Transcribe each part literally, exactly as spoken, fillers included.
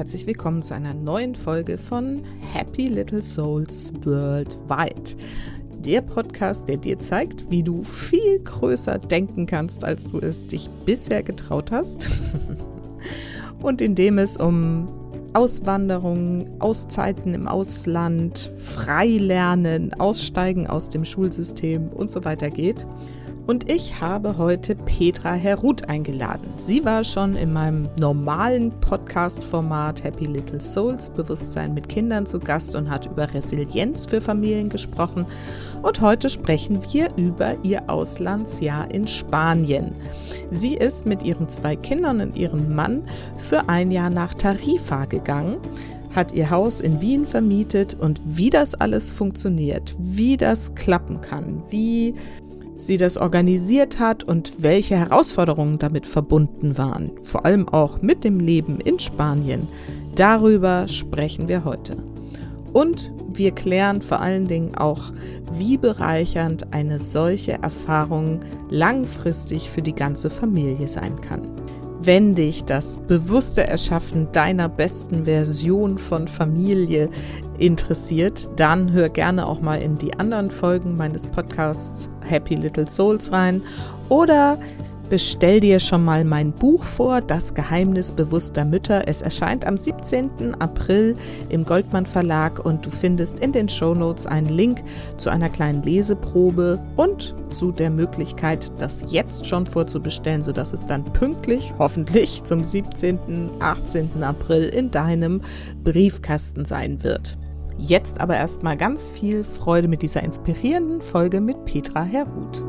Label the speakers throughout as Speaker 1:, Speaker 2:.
Speaker 1: herzlich willkommen zu einer neuen Folge von Happy Little Souls Worldwide. Der Podcast, der dir zeigt, wie du viel größer denken kannst, als du es dich bisher getraut hast. Und in dem es um Auswanderung, Auszeiten im Ausland, Freilernen, Aussteigen aus dem Schulsystem und so weiter geht. Und ich habe heute Petra Heruth eingeladen. Sie war schon in meinem normalen Podcast-Format Happy Little Souls Bewusstsein mit Kindern zu Gast und hat über Resilienz für Familien gesprochen. Und heute sprechen wir über ihr Auslandsjahr in Spanien. Sie ist mit ihren zwei Kindern und ihrem Mann für ein Jahr nach Tarifa gegangen, hat ihr Haus in Wien vermietet und wie das alles funktioniert, wie das klappen kann, wie sie das organisiert hat und welche Herausforderungen damit verbunden waren, vor allem auch mit dem Leben in Spanien. Darüber sprechen wir heute. Und wir klären vor allen Dingen auch, wie bereichernd eine solche Erfahrung langfristig für die ganze Familie sein kann. Wenn dich das bewusste Erschaffen deiner besten Version von Familie interessiert, dann hör gerne auch mal in die anderen Folgen meines Podcasts Happy Little Souls rein oder bestell dir schon mal mein Buch vor, Das Geheimnis bewusster Mütter. Es erscheint am siebzehnten April im Goldmann Verlag und du findest in den Shownotes einen Link zu einer kleinen Leseprobe und zu der Möglichkeit, das jetzt schon vorzubestellen, sodass es dann pünktlich, hoffentlich zum siebzehnten, achtzehnten April in deinem Briefkasten sein wird. Jetzt aber erstmal ganz viel Freude mit dieser inspirierenden Folge mit Petra Heruth.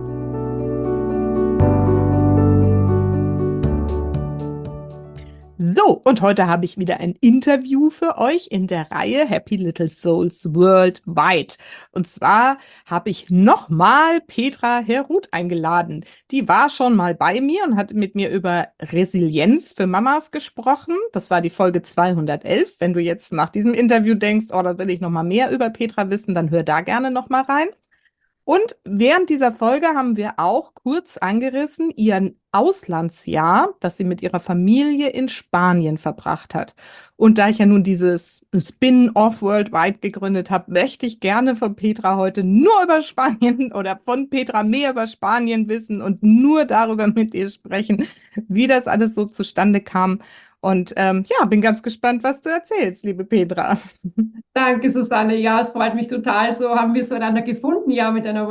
Speaker 1: So, und heute habe ich wieder ein Interview für euch in der Reihe Happy Little Souls Worldwide. Und zwar habe ich nochmal Petra Heruth eingeladen. Die war schon mal bei mir und hat mit mir über Resilienz für Mamas gesprochen. Das war die Folge zweihundertelf. Wenn du jetzt nach diesem Interview denkst, oh, da will ich nochmal mehr über Petra wissen, dann hör da gerne nochmal rein. Und während dieser Folge haben wir auch kurz angerissen ihr Auslandsjahr, das sie mit ihrer Familie in Spanien verbracht hat. Und da ich ja nun dieses Spin-off Worldwide gegründet habe, möchte ich gerne von Petra heute nur über Spanien oder von Petra mehr über Spanien wissen und nur darüber mit ihr sprechen, wie das alles so zustande kam. Und ähm, ja, bin ganz gespannt, was du erzählst, liebe Petra.
Speaker 2: Danke, Susanne. Ja, es freut mich total. So haben wir zueinander gefunden, ja, mit einer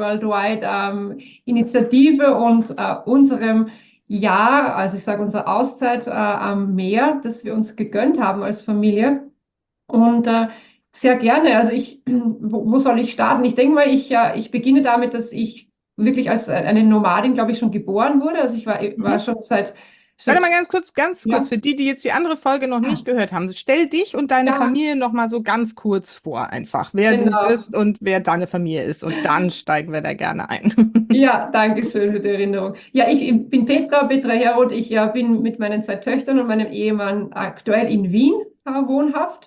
Speaker 2: Worldwide-Initiative ähm, und äh, unserem Jahr, also ich sage unsere Auszeit äh, am Meer, das wir uns gegönnt haben als Familie. Und äh, sehr gerne. Also ich, wo, wo soll ich starten? Ich denke mal, ich, äh, ich beginne damit, dass ich wirklich als eine Nomadin, glaube ich, schon geboren wurde. Also ich war, war
Speaker 1: Mhm.
Speaker 2: schon seit
Speaker 1: Warte mal ganz kurz, ganz kurz,
Speaker 2: ja.
Speaker 1: für die, die jetzt die andere Folge noch nicht gehört haben. Stell dich und deine
Speaker 2: Ja,
Speaker 1: Familie noch mal so ganz kurz vor, einfach, wer du
Speaker 2: genau.
Speaker 1: bist und wer deine Familie ist. Und dann steigen wir da gerne ein.
Speaker 2: Ja, danke schön für die Erinnerung. Ja, ich, ich bin Petra, Petra Heroth. Ich ja, bin mit meinen zwei Töchtern und meinem Ehemann aktuell in Wien äh, wohnhaft.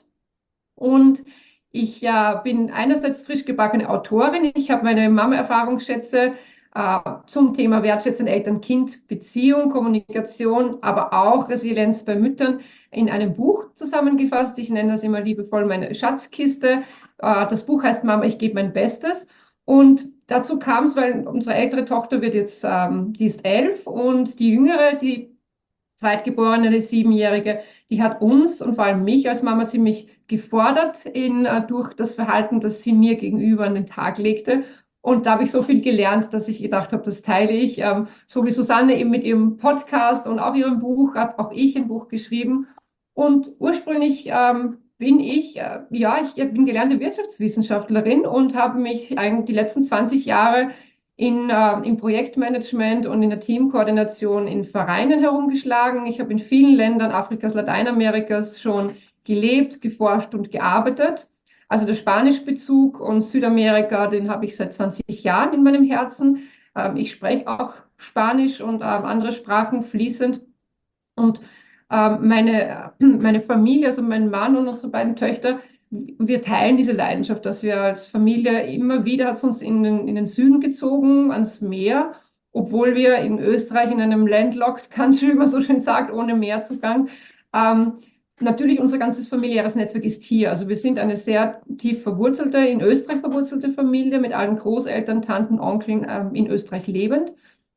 Speaker 2: Und ich ja, bin einerseits frisch gebackene Autorin. Ich habe meine Mama-Erfahrungsschätze äh, zum Thema Wertschätzen Eltern-Kind-Beziehung, Kommunikation, aber auch Resilienz bei Müttern in einem Buch zusammengefasst. Ich nenne das immer liebevoll meine Schatzkiste. Äh, das Buch heißt Mama, ich gebe mein Bestes. Und dazu kam es, weil unsere ältere Tochter wird jetzt, ähm, die ist elf und die jüngere, die Zweitgeborene, die Siebenjährige, die hat uns und vor allem mich als Mama ziemlich gefordert in, äh, durch das Verhalten, das sie mir gegenüber an den Tag legte. Und da habe ich so viel gelernt, dass ich gedacht habe, das teile ich. Ähm, so wie Susanne eben mit ihrem Podcast und auch ihrem Buch, habe auch ich ein Buch geschrieben. Und ursprünglich ähm, bin ich, äh, ja, ich bin gelernte Wirtschaftswissenschaftlerin und habe mich eigentlich die letzten zwanzig Jahre in, äh, im Projektmanagement und in der Teamkoordination in Vereinen herumgeschlagen. Ich habe in vielen Ländern Afrikas, Lateinamerikas schon gelebt, geforscht und gearbeitet. Also der Spanischbezug und Südamerika, den habe ich seit zwanzig Jahren in meinem Herzen. Ähm, ich spreche auch Spanisch und ähm, andere Sprachen fließend. Und ähm, meine, meine Familie, also mein Mann und unsere beiden Töchter, wir teilen diese Leidenschaft, dass wir als Familie immer wieder, hat es uns in den, in den Süden gezogen, ans Meer, obwohl wir in Österreich in einem landlocked country, wie man so schön sagt, ohne Meerzugang, ähm, natürlich unser ganzes familiäres Netzwerk ist hier. Also wir sind eine sehr tief verwurzelte, in Österreich verwurzelte Familie mit allen Großeltern, Tanten, Onkeln ähm, in Österreich lebend.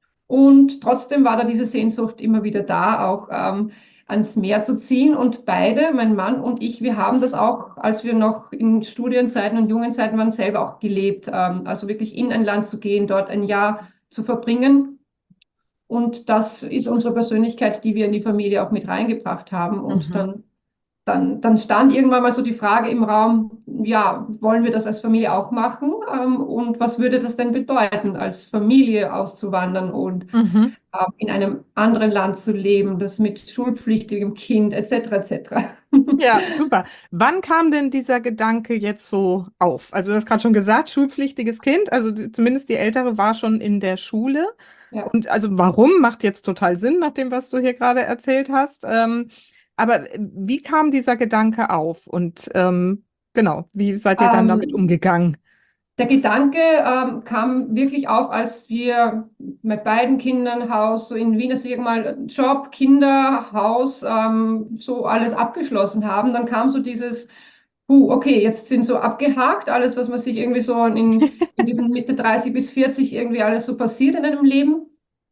Speaker 2: Und trotzdem war da diese Sehnsucht immer wieder da, auch ähm, ans Meer zu ziehen. Und beide, mein Mann und ich, wir haben das auch, als wir noch in Studienzeiten und jungen Zeiten waren, selber auch gelebt. Ähm, also wirklich in ein Land zu gehen, dort ein Jahr zu verbringen. Und das ist unsere Persönlichkeit, die wir in die Familie auch mit reingebracht haben. Und
Speaker 1: Mhm.
Speaker 2: dann dann, dann stand irgendwann mal so die Frage im Raum, ja, wollen wir das als Familie auch machen? Ähm, und was würde das denn bedeuten, als Familie auszuwandern und
Speaker 1: Mhm.
Speaker 2: ähm, in einem anderen Land zu leben, das mit schulpflichtigem Kind et cetera et cetera.
Speaker 1: Ja, super. Wann kam denn dieser Gedanke jetzt so auf? Also du hast gerade schon gesagt, schulpflichtiges Kind, also die- zumindest die Ältere war schon in der Schule.
Speaker 2: Ja.
Speaker 1: Und also warum macht jetzt total Sinn, nach dem, was du hier gerade erzählt hast. Ähm, aber wie kam dieser Gedanke auf? Und ähm, genau, wie seid ihr dann damit
Speaker 2: Ähm,
Speaker 1: umgegangen?
Speaker 2: Der Gedanke ähm, kam wirklich auf, als wir mit beiden Kindern Haus, so in Wien, also mal Job, Kinder, Haus, ähm, so alles abgeschlossen haben. Dann kam so dieses, uh, okay, jetzt sind so abgehakt, alles, was man sich irgendwie so in, in diesen Mitte dreißig bis vierzig irgendwie alles so passiert in einem Leben,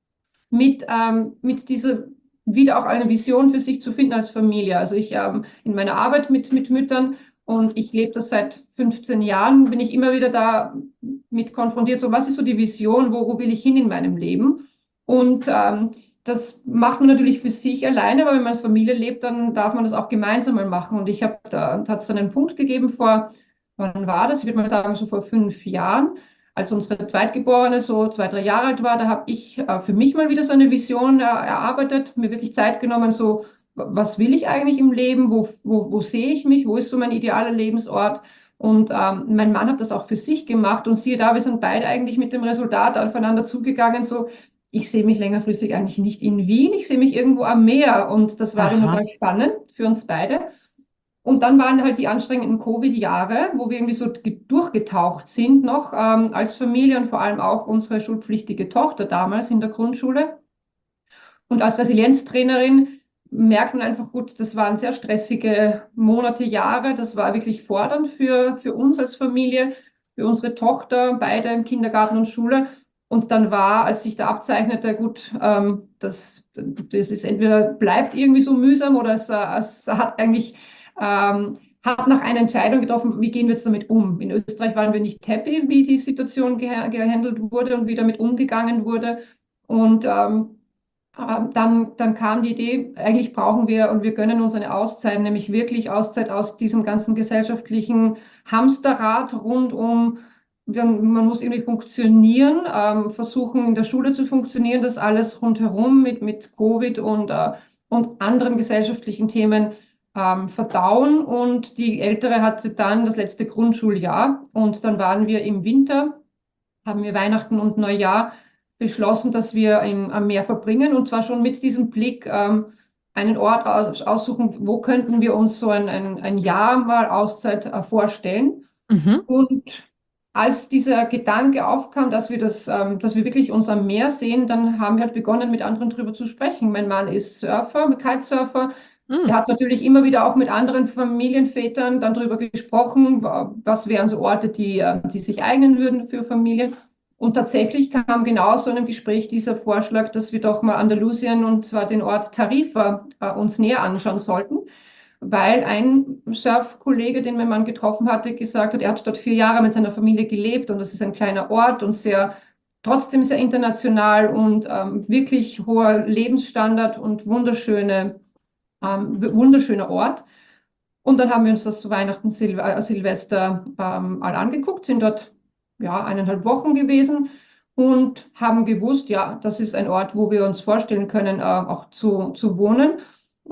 Speaker 2: mit, ähm, mit dieser wieder auch eine Vision für sich zu finden als Familie. Also ich ähm, in meiner Arbeit mit, mit Müttern und ich lebe das seit fünfzehn Jahren, bin ich immer wieder da mit konfrontiert, so was ist so die Vision, wo, wo will ich hin in meinem Leben? Und ähm, das macht man natürlich für sich alleine, aber wenn man Familie lebt, dann darf man das auch gemeinsam mal machen. Und ich habe da, da hat es dann einen Punkt gegeben vor, wann war das? Ich würde mal sagen, so vor fünf Jahren, als unsere Zweitgeborene so zwei, drei Jahre alt war, da habe ich äh, für mich mal wieder so eine Vision äh, erarbeitet, mir wirklich Zeit genommen, so, was will ich eigentlich im Leben, wo, wo, wo sehe ich mich, wo ist so mein idealer Lebensort? Und ähm, mein Mann hat das auch für sich gemacht und siehe da, wir sind beide eigentlich mit dem Resultat aufeinander zugegangen, so, ich sehe mich längerfristig eigentlich nicht in Wien, ich sehe mich irgendwo am Meer und das war dann
Speaker 1: Aha.
Speaker 2: total spannend für uns beide. Und dann waren halt die anstrengenden Covid-Jahre, wo wir irgendwie so durchgetaucht sind noch ähm, als Familie und vor allem auch unsere schulpflichtige Tochter damals in der Grundschule. Und als Resilienztrainerin merkt man einfach gut, das waren sehr stressige Monate, Jahre. Das war wirklich fordernd für, für uns als Familie, für unsere Tochter, beide im Kindergarten und Schule. Und dann war, als sich da abzeichnete, gut, ähm, das, das ist entweder bleibt irgendwie so mühsam oder es, äh, es hat eigentlich ähm, hat nach einer Entscheidung getroffen, wie gehen wir jetzt damit um. In Österreich waren wir nicht happy, wie die Situation geh gehandelt wurde und wie damit umgegangen wurde. Und ähm, ähm, dann, dann kam die Idee, eigentlich brauchen wir und wir gönnen uns eine Auszeit, nämlich wirklich Auszeit aus diesem ganzen gesellschaftlichen Hamsterrad rund um, wir, man muss irgendwie funktionieren, ähm, versuchen in der Schule zu funktionieren, das alles rundherum mit, mit Covid und, äh, und anderen gesellschaftlichen Themen ähm, verdauen. Und die Ältere hatte dann das letzte Grundschuljahr und dann waren wir im Winter, haben wir Weihnachten und Neujahr beschlossen, dass wir in, am Meer verbringen und zwar schon mit diesem Blick ähm, einen Ort aus, aussuchen, wo könnten wir uns so ein, ein, ein Jahr mal Auszeit äh, vorstellen.
Speaker 1: Mhm.
Speaker 2: Und als dieser Gedanke aufkam, dass wir das, ähm, dass wir wirklich uns am Meer sehen, dann haben wir halt begonnen, mit anderen darüber zu sprechen. Mein Mann ist Surfer, Kitesurfer. Der
Speaker 1: Mhm.
Speaker 2: hat natürlich immer wieder auch mit anderen Familienvätern dann darüber gesprochen, was wären so Orte, die, äh, die sich eignen würden für Familien. Und tatsächlich kam genau so in einem Gespräch dieser Vorschlag, dass wir doch mal Andalusien und zwar den Ort Tarifa äh, uns näher anschauen sollten, weil ein Surfkollege, den mein Mann getroffen hatte, gesagt hat, er hat dort vier Jahre mit seiner Familie gelebt und das ist ein kleiner Ort und sehr, trotzdem sehr international und ähm, wirklich hoher Lebensstandard und wunderschöne, ähm, wunderschöner Ort. Und dann haben wir uns das zu Weihnachten, Sil äh, Silvester ähm, all angeguckt, sind dort ja eineinhalb Wochen gewesen und haben gewusst, ja, das ist ein Ort, wo wir uns vorstellen können, äh, auch zu, zu wohnen.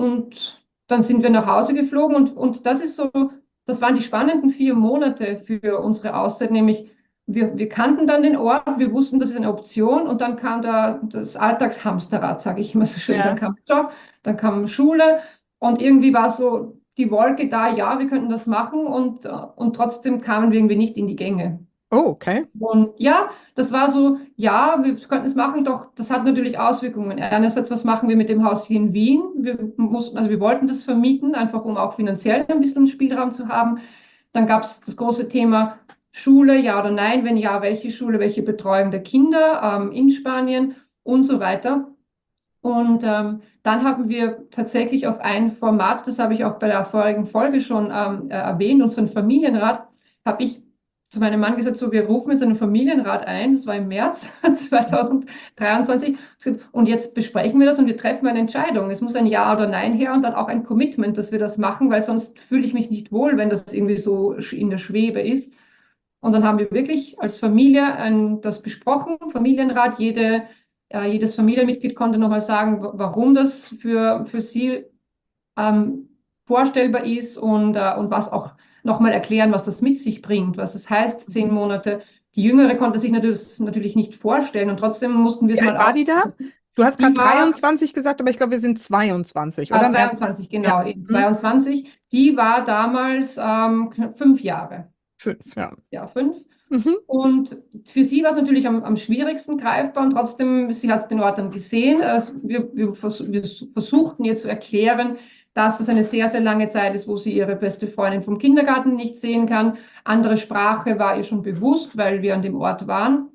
Speaker 2: Und dann sind wir nach Hause geflogen und, und das ist so, das waren die spannenden vier Monate für unsere Auszeit, nämlich wir, wir kannten dann den Ort, wir wussten, das ist eine Option und dann kam da das Alltagshamsterrad, sage ich immer so schön. Dann
Speaker 1: Ja.
Speaker 2: kam Job, dann kam Schule und irgendwie war so die Wolke da, ja, wir könnten das machen und, äh, und trotzdem kamen wir irgendwie nicht in die Gänge.
Speaker 1: Oh, okay.
Speaker 2: Und ja, das war so, ja, wir könnten es machen, doch das hat natürlich Auswirkungen. Einerseits, was machen wir mit dem Haus hier in Wien? Wir mussten, also wir wollten das vermieten, einfach um auch finanziell ein bisschen Spielraum zu haben. Dann gab es das große Thema Schule, ja oder nein, wenn ja, welche Schule, welche Betreuung der Kinder ähm, in Spanien und so weiter. Und ähm, dann haben wir tatsächlich auf ein Format, das habe ich auch bei der vorigen Folge schon ähm, äh, erwähnt, unseren Familienrat, habe ich zu meinem Mann gesagt, so, wir rufen jetzt einen Familienrat ein, das war im März zweitausenddreiundzwanzig, und jetzt besprechen wir das und wir treffen eine Entscheidung. Es muss ein Ja oder Nein her und dann auch ein Commitment, dass wir das machen, weil sonst fühle ich mich nicht wohl, wenn das irgendwie so in der Schwebe ist. Und dann haben wir wirklich als Familie ein, das besprochen, Familienrat, jede, äh, jedes Familienmitglied konnte nochmal sagen, warum das für, für sie ähm, vorstellbar ist und, äh, und was auch nochmal erklären, was das mit sich bringt, was es heißt, zehn Monate. Die Jüngere konnte sich natürlich, natürlich nicht vorstellen und trotzdem mussten wir
Speaker 1: Wie
Speaker 2: es mal
Speaker 1: alt war die da?
Speaker 2: ausprobieren.
Speaker 1: Du hast gerade
Speaker 2: Die war
Speaker 1: dreiundzwanzig gesagt, aber ich glaube, wir sind zweiundzwanzig,
Speaker 2: äh,
Speaker 1: oder? März.
Speaker 2: zweiundzwanzig,
Speaker 1: Ja.
Speaker 2: genau, eben
Speaker 1: Hm?
Speaker 2: zweiundzwanzig. Die war damals ähm, knapp fünf Jahre.
Speaker 1: Fünf, ja.
Speaker 2: Ja, fünf.
Speaker 1: Mhm.
Speaker 2: Und für sie war es natürlich am, am schwierigsten greifbar und trotzdem, sie hat den Ort dann gesehen. Äh, Wir, wir, vers wir versuchten ihr zu erklären, dass das eine sehr, sehr lange Zeit ist, wo sie ihre beste Freundin vom Kindergarten nicht sehen kann. Andere Sprache war ihr schon bewusst, weil wir an dem Ort waren.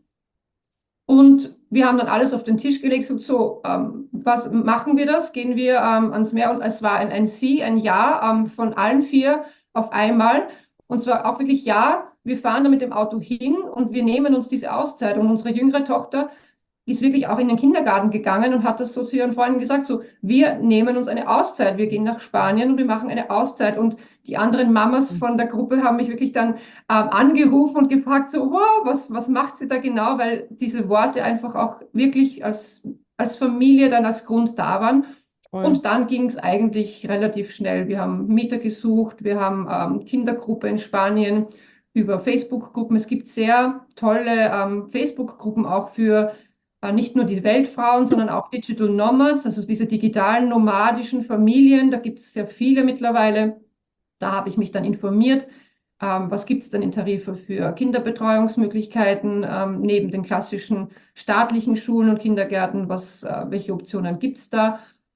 Speaker 2: Und wir haben dann alles auf den Tisch gelegt und so, ähm, was machen wir das? Gehen wir ähm, ans Meer? Und es war ein, ein Sie, ein Ja ähm, von allen vier auf einmal. Und zwar auch wirklich Ja, wir fahren da mit dem Auto hin und wir nehmen uns diese Auszeit. Und unsere jüngere Tochter ist wirklich auch in den Kindergarten gegangen und hat das so zu ihren Freunden gesagt, so, wir nehmen uns eine Auszeit, wir gehen nach Spanien und wir machen eine Auszeit. Und die anderen Mamas von der Gruppe haben mich wirklich dann ähm, angerufen und gefragt, so, wow, was, was macht sie da genau? Weil diese Worte einfach auch wirklich als, als Familie dann als Grund da waren.
Speaker 1: Toll.
Speaker 2: Und dann ging es eigentlich relativ schnell. Wir haben Mieter gesucht, wir haben ähm, Kindergruppe in Spanien über Facebook-Gruppen. Es gibt sehr tolle ähm, Facebook-Gruppen auch für äh, nicht nur die Weltfrauen, sondern auch Digital Nomads, also diese digitalen nomadischen Familien. Da gibt es sehr viele mittlerweile. Da habe ich mich dann informiert, ähm, was gibt es denn in Tarife für Kinderbetreuungsmöglichkeiten ähm, neben den klassischen staatlichen Schulen und Kindergärten, was, äh, welche Optionen gibt es da?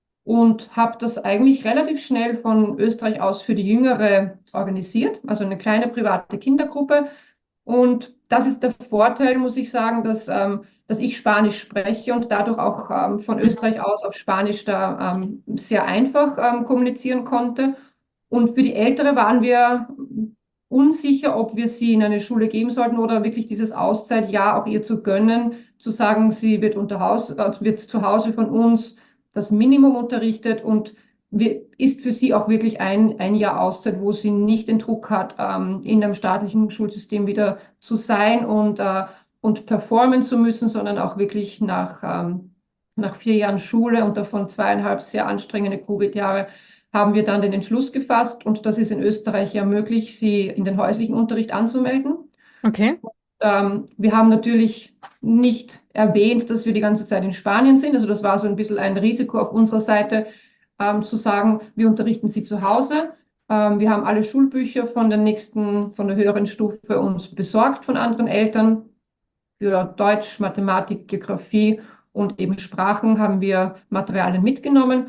Speaker 2: Und habe das eigentlich relativ schnell von Österreich aus für die Jüngere organisiert, also eine kleine private Kindergruppe. Und das ist der Vorteil, muss ich sagen, dass, ähm, dass ich Spanisch spreche und dadurch auch ähm, von Österreich aus auf Spanisch da ähm, sehr einfach ähm, kommunizieren konnte. Und für die Ältere waren wir unsicher, ob wir sie in eine Schule geben sollten oder wirklich dieses Auszeitjahr auch ihr zu gönnen, zu sagen, sie wird unter Haus, äh, wird zu Hause von uns das Minimum unterrichtet und wir, ist für sie auch wirklich ein, ein Jahr Auszeit, wo sie nicht den Druck hat, ähm, in einem staatlichen Schulsystem wieder zu sein und, äh, und performen zu müssen, sondern auch wirklich nach, ähm, nach vier Jahren Schule und davon zweieinhalb sehr anstrengende Covid-Jahre haben wir dann den Entschluss gefasst und das ist in Österreich ja möglich, sie in den häuslichen Unterricht anzumelden.
Speaker 1: Okay.
Speaker 2: Ähm, wir haben natürlich nicht erwähnt, dass wir die ganze Zeit in Spanien sind. Also das war so ein bisschen ein Risiko auf unserer Seite, ähm, zu sagen, wir unterrichten sie zu Hause. Ähm, wir haben alle Schulbücher von der nächsten, von der höheren Stufe uns besorgt von anderen Eltern. Für Deutsch, Mathematik, Geografie und eben Sprachen haben wir Materialien mitgenommen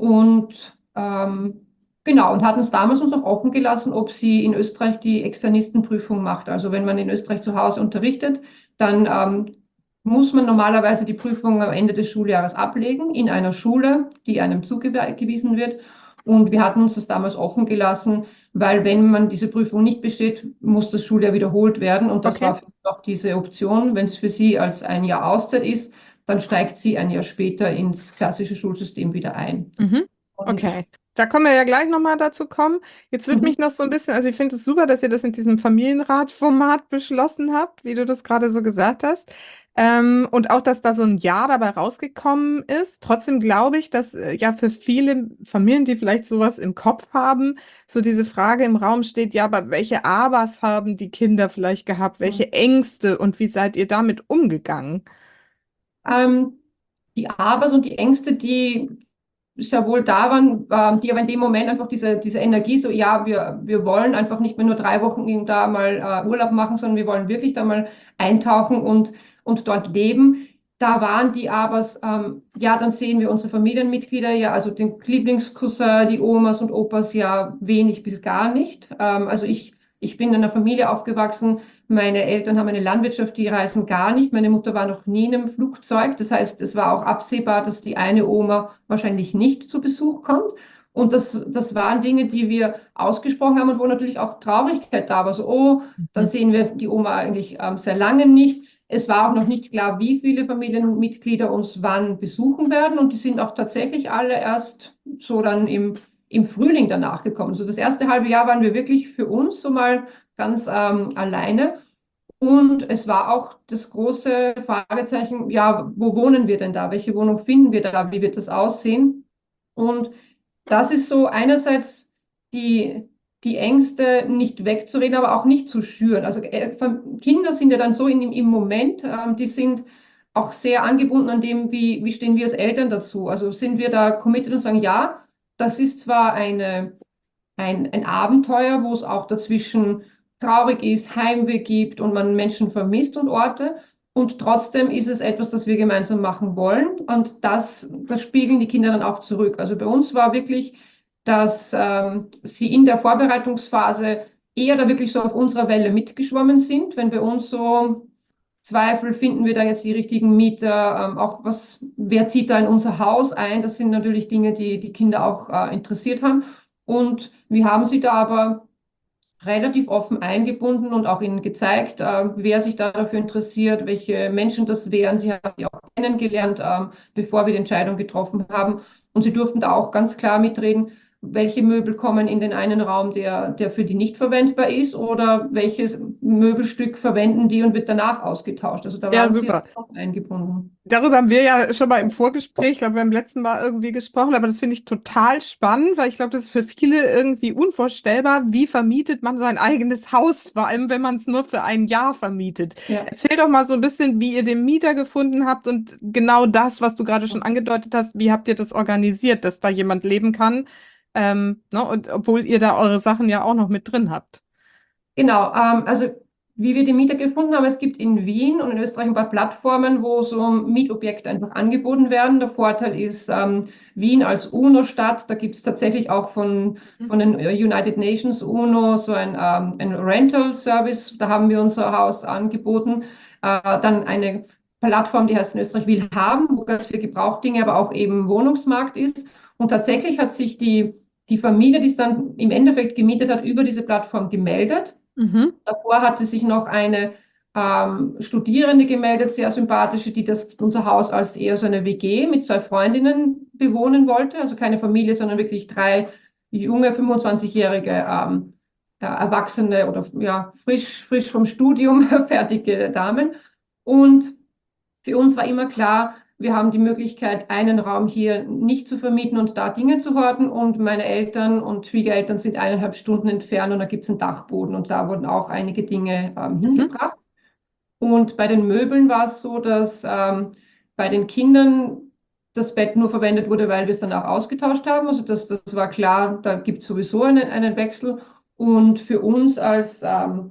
Speaker 2: und ähm, genau, und hat uns damals uns auch offen gelassen, ob sie in Österreich die Externistenprüfung macht. Also wenn man in Österreich zu Hause unterrichtet, dann ähm, muss man normalerweise die Prüfung am Ende des Schuljahres ablegen in einer Schule, die einem zugewiesen wird. Und wir hatten uns das damals offen gelassen, weil wenn man diese Prüfung nicht besteht, muss das Schuljahr wiederholt werden. Und das
Speaker 1: Okay.
Speaker 2: war für uns auch diese Option. Wenn es für sie als ein Jahr Auszeit ist, dann steigt sie ein Jahr später ins klassische Schulsystem wieder ein.
Speaker 1: Mhm.
Speaker 2: Und
Speaker 1: Okay. Da können wir ja gleich nochmal dazu kommen. Jetzt würde
Speaker 2: mhm.
Speaker 1: mich noch so ein bisschen, also ich finde es super, dass ihr das in diesem Familienratformat beschlossen habt, wie du das gerade so gesagt hast. Ähm, und auch, dass da so ein Ja dabei rausgekommen ist. Trotzdem glaube ich, dass äh, ja für viele Familien, die vielleicht sowas im Kopf haben, so diese Frage im Raum steht, ja, aber welche Abers haben die Kinder vielleicht gehabt? Welche Ängste und wie seid ihr damit umgegangen?
Speaker 2: Ähm, die Abers und die Ängste, die sehr wohl da waren, ähm, die aber in dem Moment einfach diese, diese Energie so, ja, wir, wir wollen einfach nicht mehr nur drei Wochen da mal äh, Urlaub machen, sondern wir wollen wirklich da mal eintauchen und, und dort leben. Da waren die aber, ähm, ja, dann sehen wir unsere Familienmitglieder ja, also den Lieblingscousin, die Omas und Opas ja wenig bis gar nicht. Ähm, also ich, ich bin in einer Familie aufgewachsen, meine Eltern haben eine Landwirtschaft, die reisen gar nicht. Meine Mutter war noch nie in einem Flugzeug. Das heißt, es war auch absehbar, dass die eine Oma wahrscheinlich nicht zu Besuch kommt. Und das, das waren Dinge, die wir ausgesprochen haben und wo natürlich auch Traurigkeit da war. So, oh, dann
Speaker 1: Mhm.
Speaker 2: sehen wir die Oma eigentlich ähm, sehr lange nicht. Es war auch noch nicht klar, wie viele Familienmitglieder uns wann besuchen werden. Und die sind auch tatsächlich alle erst so dann im, im Frühling danach gekommen. So das erste halbe Jahr waren wir wirklich für uns so mal ganz ähm, alleine. Und es war auch das große Fragezeichen, ja, wo wohnen wir denn da? Welche Wohnung finden wir da? Wie wird das aussehen? Und das ist so einerseits die, die Ängste nicht wegzureden, aber auch nicht zu schüren. Also äh, Kinder sind ja dann so in, im Moment, ähm, die sind auch sehr angebunden an dem, wie, wie stehen wir als Eltern dazu. Also sind wir da committed und sagen, ja, das ist zwar eine ein, ein Abenteuer, wo es auch dazwischen traurig ist, Heimweh gibt und man Menschen vermisst und Orte. Und trotzdem ist es etwas, das wir gemeinsam machen wollen. Und das, das spiegeln die Kinder dann auch zurück. Also bei uns war wirklich, dass ähm, sie in der Vorbereitungsphase eher da wirklich so auf unserer Welle mitgeschwommen sind. Wenn bei uns so Zweifel, finden wir da jetzt die richtigen Mieter, ähm, auch was, wer zieht da in unser Haus ein? Das sind natürlich Dinge, die die Kinder auch äh, interessiert haben. Und wir haben sie da aber relativ offen eingebunden und auch ihnen gezeigt, äh, wer sich da dafür interessiert, welche Menschen das wären. Sie haben die auch kennengelernt, ähm, bevor wir die Entscheidung getroffen haben. Und sie durften da auch ganz klar mitreden, welche Möbel kommen in den einen Raum, der, der für die nicht verwendbar ist, oder welches Möbelstück verwenden die und wird danach ausgetauscht. Also da
Speaker 1: Ja,
Speaker 2: waren sie
Speaker 1: super.
Speaker 2: auch eingebunden.
Speaker 1: Darüber haben wir ja schon mal im Vorgespräch, ich glaube, beim letzten Mal irgendwie gesprochen, aber das finde ich total spannend, weil ich glaube, das ist für viele irgendwie unvorstellbar. Wie vermietet man sein eigenes Haus, vor allem wenn man es nur für ein Jahr vermietet?
Speaker 2: Ja.
Speaker 1: Erzähl doch mal so ein bisschen, wie ihr den Mieter gefunden habt und genau das, was du gerade schon angedeutet hast, wie habt ihr das organisiert, dass da jemand leben kann, ähm, ne, und obwohl ihr da eure Sachen ja auch noch mit drin habt.
Speaker 2: Genau, ähm, also wie wir die Mieter gefunden haben, es gibt in Wien und in Österreich ein paar Plattformen, wo so Mietobjekte einfach angeboten werden. Der Vorteil ist, ähm, Wien als UNO-Stadt, da gibt es tatsächlich auch von, von den United Nations UNO so ein, ähm, ein Rental-Service, da haben wir unser Haus angeboten. Äh, dann eine Plattform, die heißt in Österreich Willhaben, wo ganz viele Gebrauchtdinge, aber auch eben Wohnungsmarkt ist. Und tatsächlich hat sich die, die Familie, die es dann im Endeffekt gemietet hat, über diese Plattform gemeldet.
Speaker 1: Mhm.
Speaker 2: Davor hatte sich noch eine ähm, Studierende gemeldet, sehr sympathische, die das unser Haus als eher so eine W G mit zwei Freundinnen bewohnen wollte. Also keine Familie, sondern wirklich drei junge, fünfundzwanzigjährige ähm, äh, Erwachsene oder ja, frisch, frisch vom Studium fertige Damen. Und für uns war immer klar, wir haben die Möglichkeit, einen Raum hier nicht zu vermieten und da Dinge zu horten. Und meine Eltern und Schwiegereltern sind eineinhalb Stunden entfernt und da gibt es einen Dachboden und da wurden auch einige Dinge ähm,
Speaker 1: Mhm.
Speaker 2: hingebracht. Und bei den Möbeln war es so, dass ähm, bei den Kindern das Bett nur verwendet wurde, weil wir es dann auch ausgetauscht haben. Also das, das war klar, da gibt es sowieso einen, einen Wechsel. Und für uns als ähm,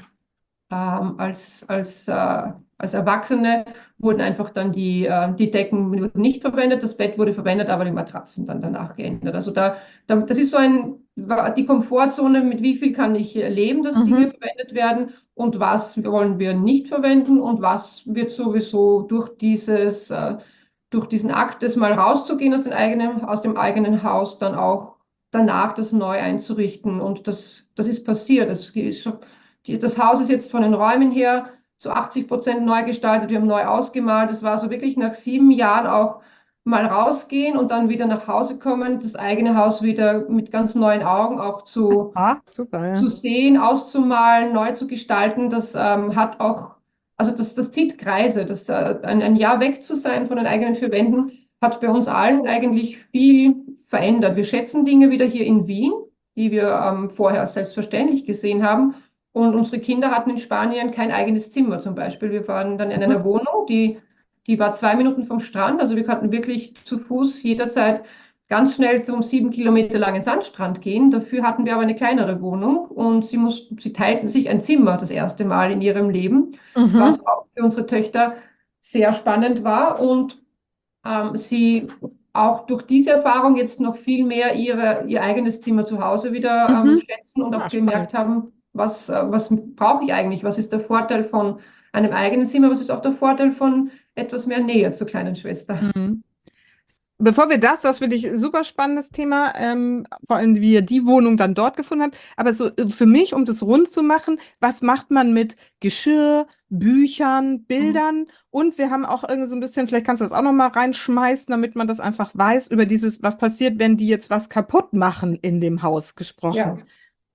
Speaker 2: ähm, als, als, äh, als Erwachsene wurden einfach dann die, äh, die Decken wurden nicht verwendet, das Bett wurde verwendet, aber die Matratzen dann danach geändert. Also da, da das ist so ein, die Komfortzone, mit wie viel kann ich leben, dass Dinge
Speaker 1: Mhm.
Speaker 2: verwendet werden und was wollen wir nicht verwenden und was wird sowieso durch dieses, äh, durch diesen Akt, das mal rauszugehen aus, den eigenen, aus dem eigenen Haus, dann auch danach das neu einzurichten. Und das, das ist passiert. Das ist schon, die, das Haus ist jetzt von den Räumen her zu achtzig Prozent neu gestaltet. Wir haben neu ausgemalt. Das war so wirklich nach sieben Jahren auch mal rausgehen und dann wieder nach Hause kommen, das eigene Haus wieder mit ganz neuen Augen auch zu,
Speaker 1: Ah, super, ja.
Speaker 2: zu sehen, auszumalen, neu zu gestalten. Das ähm, hat auch, also das, das zieht Kreise. Das, äh, ein, ein Jahr weg zu sein von den eigenen vier Wänden hat bei uns allen eigentlich viel verändert. Wir schätzen Dinge wieder hier in Wien, die wir ähm, vorher selbstverständlich gesehen haben. Und unsere Kinder hatten in Spanien kein eigenes Zimmer zum Beispiel. Wir waren dann in einer Wohnung, die, die war zwei Minuten vom Strand. Also wir konnten wirklich zu Fuß jederzeit ganz schnell zum sieben Kilometer langen Sandstrand gehen. Dafür hatten wir aber eine kleinere Wohnung und sie mussten, sie teilten sich ein Zimmer das erste Mal in ihrem Leben,
Speaker 1: Mhm.
Speaker 2: was auch für unsere Töchter sehr spannend war und ähm, sie auch durch diese Erfahrung jetzt noch viel mehr ihre, ihr eigenes Zimmer zu Hause wieder ähm,
Speaker 1: Mhm.
Speaker 2: schätzen und auch
Speaker 1: Ah, spannend.
Speaker 2: gemerkt haben, was, äh, was brauche ich eigentlich? Was ist der Vorteil von einem eigenen Zimmer? Was ist auch der Vorteil von etwas mehr Nähe zur kleinen Schwester?
Speaker 1: Mhm. Bevor wir das, das finde ich ein super spannendes Thema, ähm, vor allem wie ihr die Wohnung dann dort gefunden habt. Aber so äh, für mich, um das rund zu machen, was macht man mit Geschirr, Büchern, Bildern? Und wir haben auch irgendwie so ein bisschen, vielleicht kannst du das auch noch mal reinschmeißen, damit man das einfach weiß, über dieses, was passiert, wenn die jetzt was kaputt machen in dem Haus gesprochen.
Speaker 2: Ja.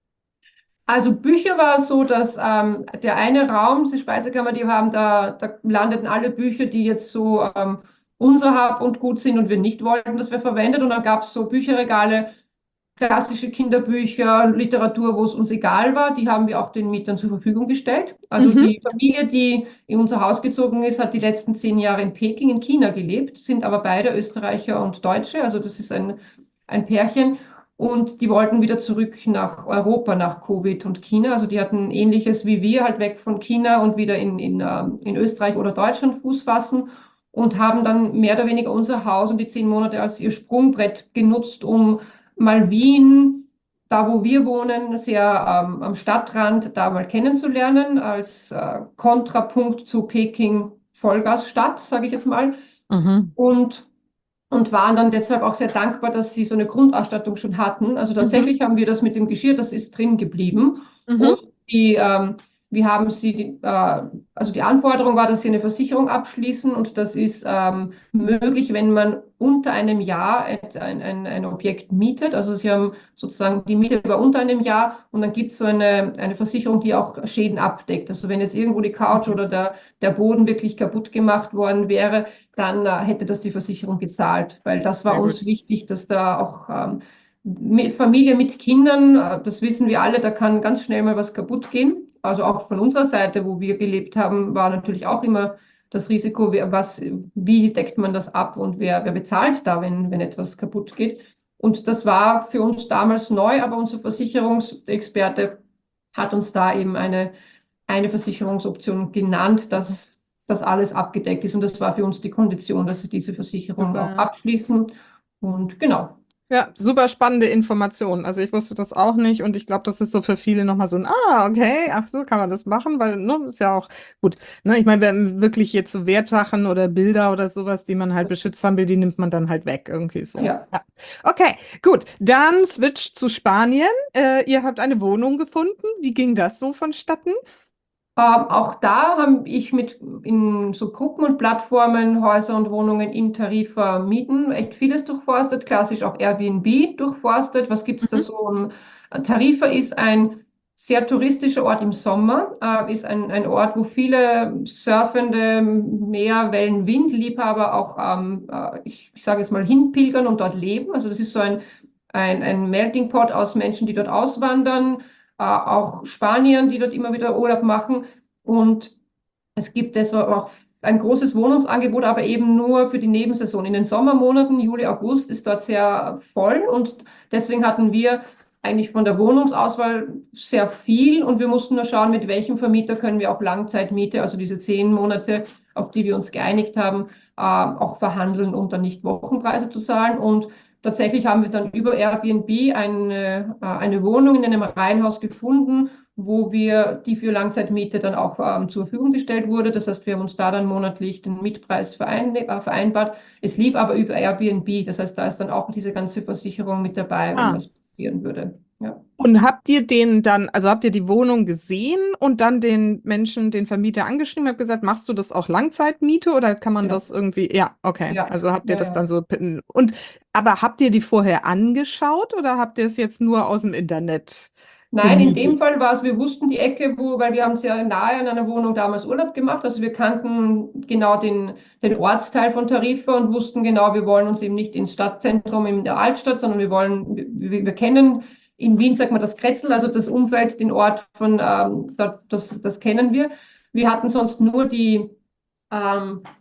Speaker 2: Also Bücher war es so, dass ähm, der eine Raum, die Speisekammer, die wir haben, da, da landeten alle Bücher, die jetzt so ähm, unser Hab und Gut sind und wir nicht wollten, dass wir verwendet. Und dann gab es so Bücherregale, klassische Kinderbücher, Literatur, wo es uns egal war, die haben wir auch den Mietern zur Verfügung gestellt. Also
Speaker 1: Mhm.
Speaker 2: die Familie, die in unser Haus gezogen ist, hat die letzten zehn Jahre in Peking in China gelebt, sind aber beide Österreicher und Deutsche. Also das ist ein, ein Pärchen. Und die wollten wieder zurück nach Europa nach Covid und China. Also die hatten ähnliches wie wir, halt weg von China und wieder in, in, ähm, in Österreich oder Deutschland Fuß fassen und haben dann mehr oder weniger unser Haus und die zehn Monate als ihr Sprungbrett genutzt, um mal Wien, da wo wir wohnen, sehr ähm, am Stadtrand, da mal kennenzulernen, als äh, Kontrapunkt zu Peking Vollgasstadt, sage ich jetzt mal.
Speaker 1: Mhm.
Speaker 2: Und, und waren dann deshalb auch sehr dankbar, dass sie so eine Grundausstattung schon hatten. Also
Speaker 1: Mhm.
Speaker 2: tatsächlich haben wir das mit dem Geschirr, das ist drin geblieben. Und
Speaker 1: Mhm.
Speaker 2: die, ähm, wir haben sie, äh, also die Anforderung war, dass sie eine Versicherung abschließen und das ist ähm, möglich, wenn man unter einem Jahr ein, ein, ein Objekt mietet. Also sie haben sozusagen die Miete über unter einem Jahr und dann gibt es so eine, eine Versicherung, die auch Schäden abdeckt. Also wenn jetzt irgendwo die Couch
Speaker 1: Okay.
Speaker 2: oder der, der Boden wirklich kaputt gemacht worden wäre, dann äh, hätte das die Versicherung gezahlt, weil das war
Speaker 1: Sehr
Speaker 2: uns
Speaker 1: gut.
Speaker 2: wichtig, dass da auch ähm, mit Familie mit Kindern, äh, das wissen wir alle, da kann ganz schnell mal was kaputt gehen. Also auch von unserer Seite, wo wir gelebt haben, war natürlich auch immer das Risiko, wer- was, wie deckt man das ab und wer, wer bezahlt da, wenn, wenn etwas kaputt geht. Und das war für uns damals neu, aber unser Versicherungsexperte hat uns da eben eine, eine Versicherungsoption genannt, dass das alles abgedeckt ist. Und das war für uns die Kondition, dass sie diese Versicherung auch
Speaker 1: Super.
Speaker 2: abschließen. Und genau.
Speaker 1: Ja, super spannende Informationen. Also ich wusste das auch nicht und ich glaube, das ist so für viele nochmal so ein, ah, okay, ach so kann man das machen, weil, ne, ist ja auch gut. Ne, ich meine, wenn wirklich jetzt so Wertsachen oder Bilder oder sowas, die man halt
Speaker 2: Das
Speaker 1: beschützt
Speaker 2: ist,
Speaker 1: haben will, die nimmt man dann halt weg, irgendwie so.
Speaker 2: ja.
Speaker 1: Ja. Okay, gut. Dann switch zu Spanien. Äh, ihr habt eine Wohnung gefunden. Wie ging das so vonstatten?
Speaker 2: Ähm, auch da habe ich mit in so Gruppen und Plattformen Häuser und Wohnungen in Tarifa mieten echt vieles durchforstet, klassisch auch Airbnb durchforstet. Was gibt es da
Speaker 1: Mhm.
Speaker 2: so? Um, Tarifa ist ein sehr touristischer Ort im Sommer, äh, ist ein, ein Ort, wo viele surfende Meerwellen, Windliebhaber auch, ähm, äh, ich, ich sage jetzt mal, hinpilgern und dort leben. Also das ist so ein, ein, ein Melting Pot aus Menschen, die dort auswandern, äh, auch Spaniern, die dort immer wieder Urlaub machen. Und es gibt deshalb auch ein großes Wohnungsangebot, aber eben nur für die Nebensaison. In den Sommermonaten, Juli, August, ist dort sehr voll und deswegen hatten wir eigentlich von der Wohnungsauswahl sehr viel und wir mussten nur schauen, mit welchem Vermieter können wir auch Langzeitmiete, also diese zehn Monate, auf die wir uns geeinigt haben, äh, auch verhandeln, um dann nicht Wochenpreise zu zahlen. Und tatsächlich haben wir dann über Airbnb eine, äh, eine Wohnung in einem Reihenhaus gefunden, wo wir die für Langzeitmiete dann auch ähm, zur Verfügung gestellt wurde. Das heißt, wir haben uns da dann monatlich den Mietpreis verein, äh, vereinbart. Es lief aber über Airbnb. Das heißt, da ist dann auch diese ganze Versicherung mit dabei, wenn
Speaker 1: Ah.
Speaker 2: was passieren würde. Ja.
Speaker 1: Und habt ihr den dann, also habt ihr die Wohnung gesehen und dann den Menschen, den Vermieter angeschrieben, habt gesagt, machst du das auch Langzeitmiete oder kann man
Speaker 2: Ja,
Speaker 1: das irgendwie, ja, okay.
Speaker 2: ja,
Speaker 1: Also habt ihr
Speaker 2: ja,
Speaker 1: das
Speaker 2: ja.
Speaker 1: dann so, und, aber habt ihr die vorher angeschaut oder habt ihr es jetzt nur aus dem Internet
Speaker 2: Nein, in dem
Speaker 1: gemietet?
Speaker 2: Fall war es, wir wussten die Ecke, wo, weil wir haben sehr nahe an einer Wohnung damals Urlaub gemacht. Also wir kannten genau den, den Ortsteil von Tarifa und wussten genau, wir wollen uns eben nicht ins Stadtzentrum in der Altstadt, sondern wir wollen, wir, wir kennen, in Wien sagt man das Kretzel, also das Umfeld, den Ort von, ähm, dort, das, das kennen wir. Wir hatten sonst nur die, ähm, die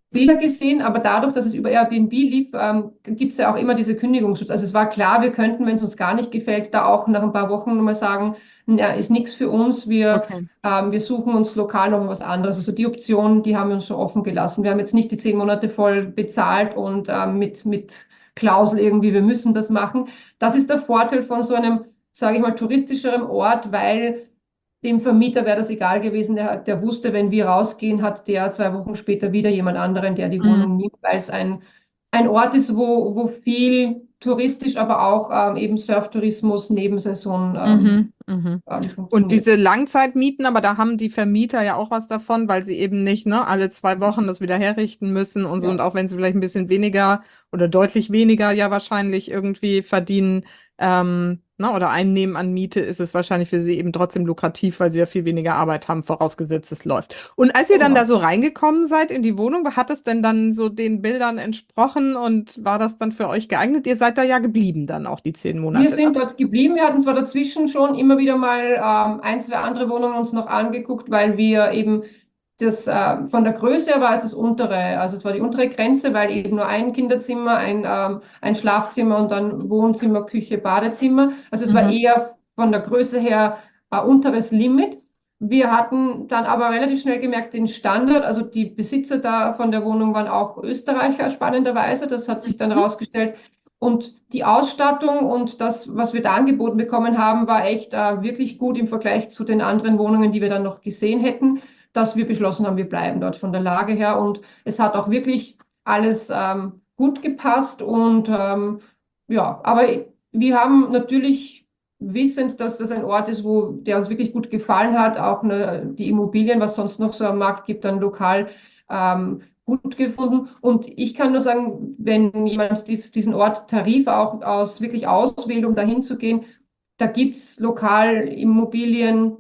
Speaker 2: Bilder gesehen, aber dadurch, dass es über Airbnb lief, ähm, gibt es ja auch immer diese Kündigungsschutz. Also es war klar, wir könnten, wenn es uns gar nicht gefällt, da auch nach ein paar Wochen nochmal sagen, na, ist nichts für uns, wir,
Speaker 1: Okay.
Speaker 2: ähm, wir suchen uns lokal noch was anderes. Also die Option, die haben wir uns schon offen gelassen. Wir haben jetzt nicht die zehn Monate voll bezahlt und ähm, mit, mit Klausel irgendwie, wir müssen das machen. Das ist der Vorteil von so einem, sage ich mal, touristischeren Ort, weil dem Vermieter wäre das egal gewesen. Der, der wusste, wenn wir rausgehen, hat der zwei Wochen später wieder jemand anderen, der die
Speaker 1: Mhm.
Speaker 2: Wohnung nimmt, weil es ein, ein Ort ist, wo, wo viel touristisch, aber auch ähm, eben Surftourismus, Nebensaison ähm,
Speaker 1: Mhm. Mhm.
Speaker 2: ähm,
Speaker 1: Und
Speaker 2: funktioniert.
Speaker 1: diese Langzeitmieten, aber da haben die Vermieter ja auch was davon, weil sie eben nicht, ne, alle zwei Wochen das wieder herrichten müssen und so. Und
Speaker 2: Ja.
Speaker 1: auch wenn sie vielleicht ein bisschen weniger oder deutlich weniger ja wahrscheinlich irgendwie verdienen, ähm, ne, oder einnehmen an Miete, ist es wahrscheinlich für sie eben trotzdem lukrativ, weil sie ja viel weniger Arbeit haben, vorausgesetzt es läuft. Und als ihr dann da
Speaker 2: Genau.
Speaker 1: so reingekommen seid in die Wohnung, hat es denn dann so den Bildern entsprochen und war das dann für euch geeignet? Ihr seid da ja geblieben dann auch die zehn
Speaker 2: Wir
Speaker 1: Monate lang.
Speaker 2: sind dort geblieben. Wir hatten zwar dazwischen schon immer wieder mal ähm, ein, zwei andere Wohnungen uns noch angeguckt, weil wir eben das äh, von der Größe her war es das untere, also es war die untere Grenze, weil eben nur ein Kinderzimmer, ein, ähm, ein Schlafzimmer und dann Wohnzimmer, Küche, Badezimmer. Also es war
Speaker 1: Mhm.
Speaker 2: eher von der Größe her ein unteres Limit. Wir hatten dann aber relativ schnell gemerkt, den Standard, also die Besitzer da von der Wohnung waren auch Österreicher, spannenderweise. Das hat sich dann herausgestellt. Und die Ausstattung und das, was wir da angeboten bekommen haben, war echt äh, wirklich gut im Vergleich zu den anderen Wohnungen, die wir dann noch gesehen hätten, dass wir beschlossen haben, wir bleiben dort von der Lage her. Und es hat auch wirklich alles ähm, gut gepasst. Und ähm, ja, aber wir haben natürlich wissend, dass das ein Ort ist, wo der uns wirklich gut gefallen hat, auch eine, die Immobilien, was sonst noch so am Markt gibt, dann lokal. Ähm, gut gefunden. Und ich kann nur sagen, wenn jemand dies, diesen Ort Tarif auch aus, wirklich auswählt, um dahin zu gehen, da gibt es lokal Immobilien,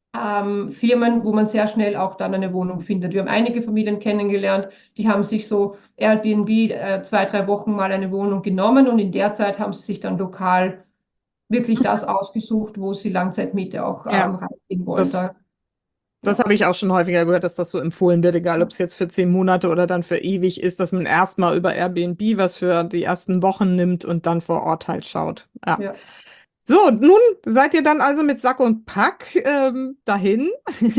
Speaker 2: ähm, Firmen, wo man sehr schnell auch dann eine Wohnung findet. Wir haben einige Familien kennengelernt, die haben sich so Airbnb äh, zwei, drei Wochen mal eine Wohnung genommen und in der Zeit haben sie sich dann lokal wirklich das ausgesucht, wo sie Langzeitmiete auch
Speaker 1: Ja,
Speaker 2: ähm, reingehen wollen.
Speaker 1: das
Speaker 2: Da,
Speaker 1: Das
Speaker 2: ja.
Speaker 1: habe ich auch schon häufiger gehört, dass das so empfohlen wird, egal ob es jetzt für zehn Monate oder dann für ewig ist, dass man erstmal über Airbnb was für die ersten Wochen nimmt und dann vor Ort halt schaut. Ja.
Speaker 2: Ja.
Speaker 1: So, nun seid ihr dann also mit Sack und Pack ähm, dahin.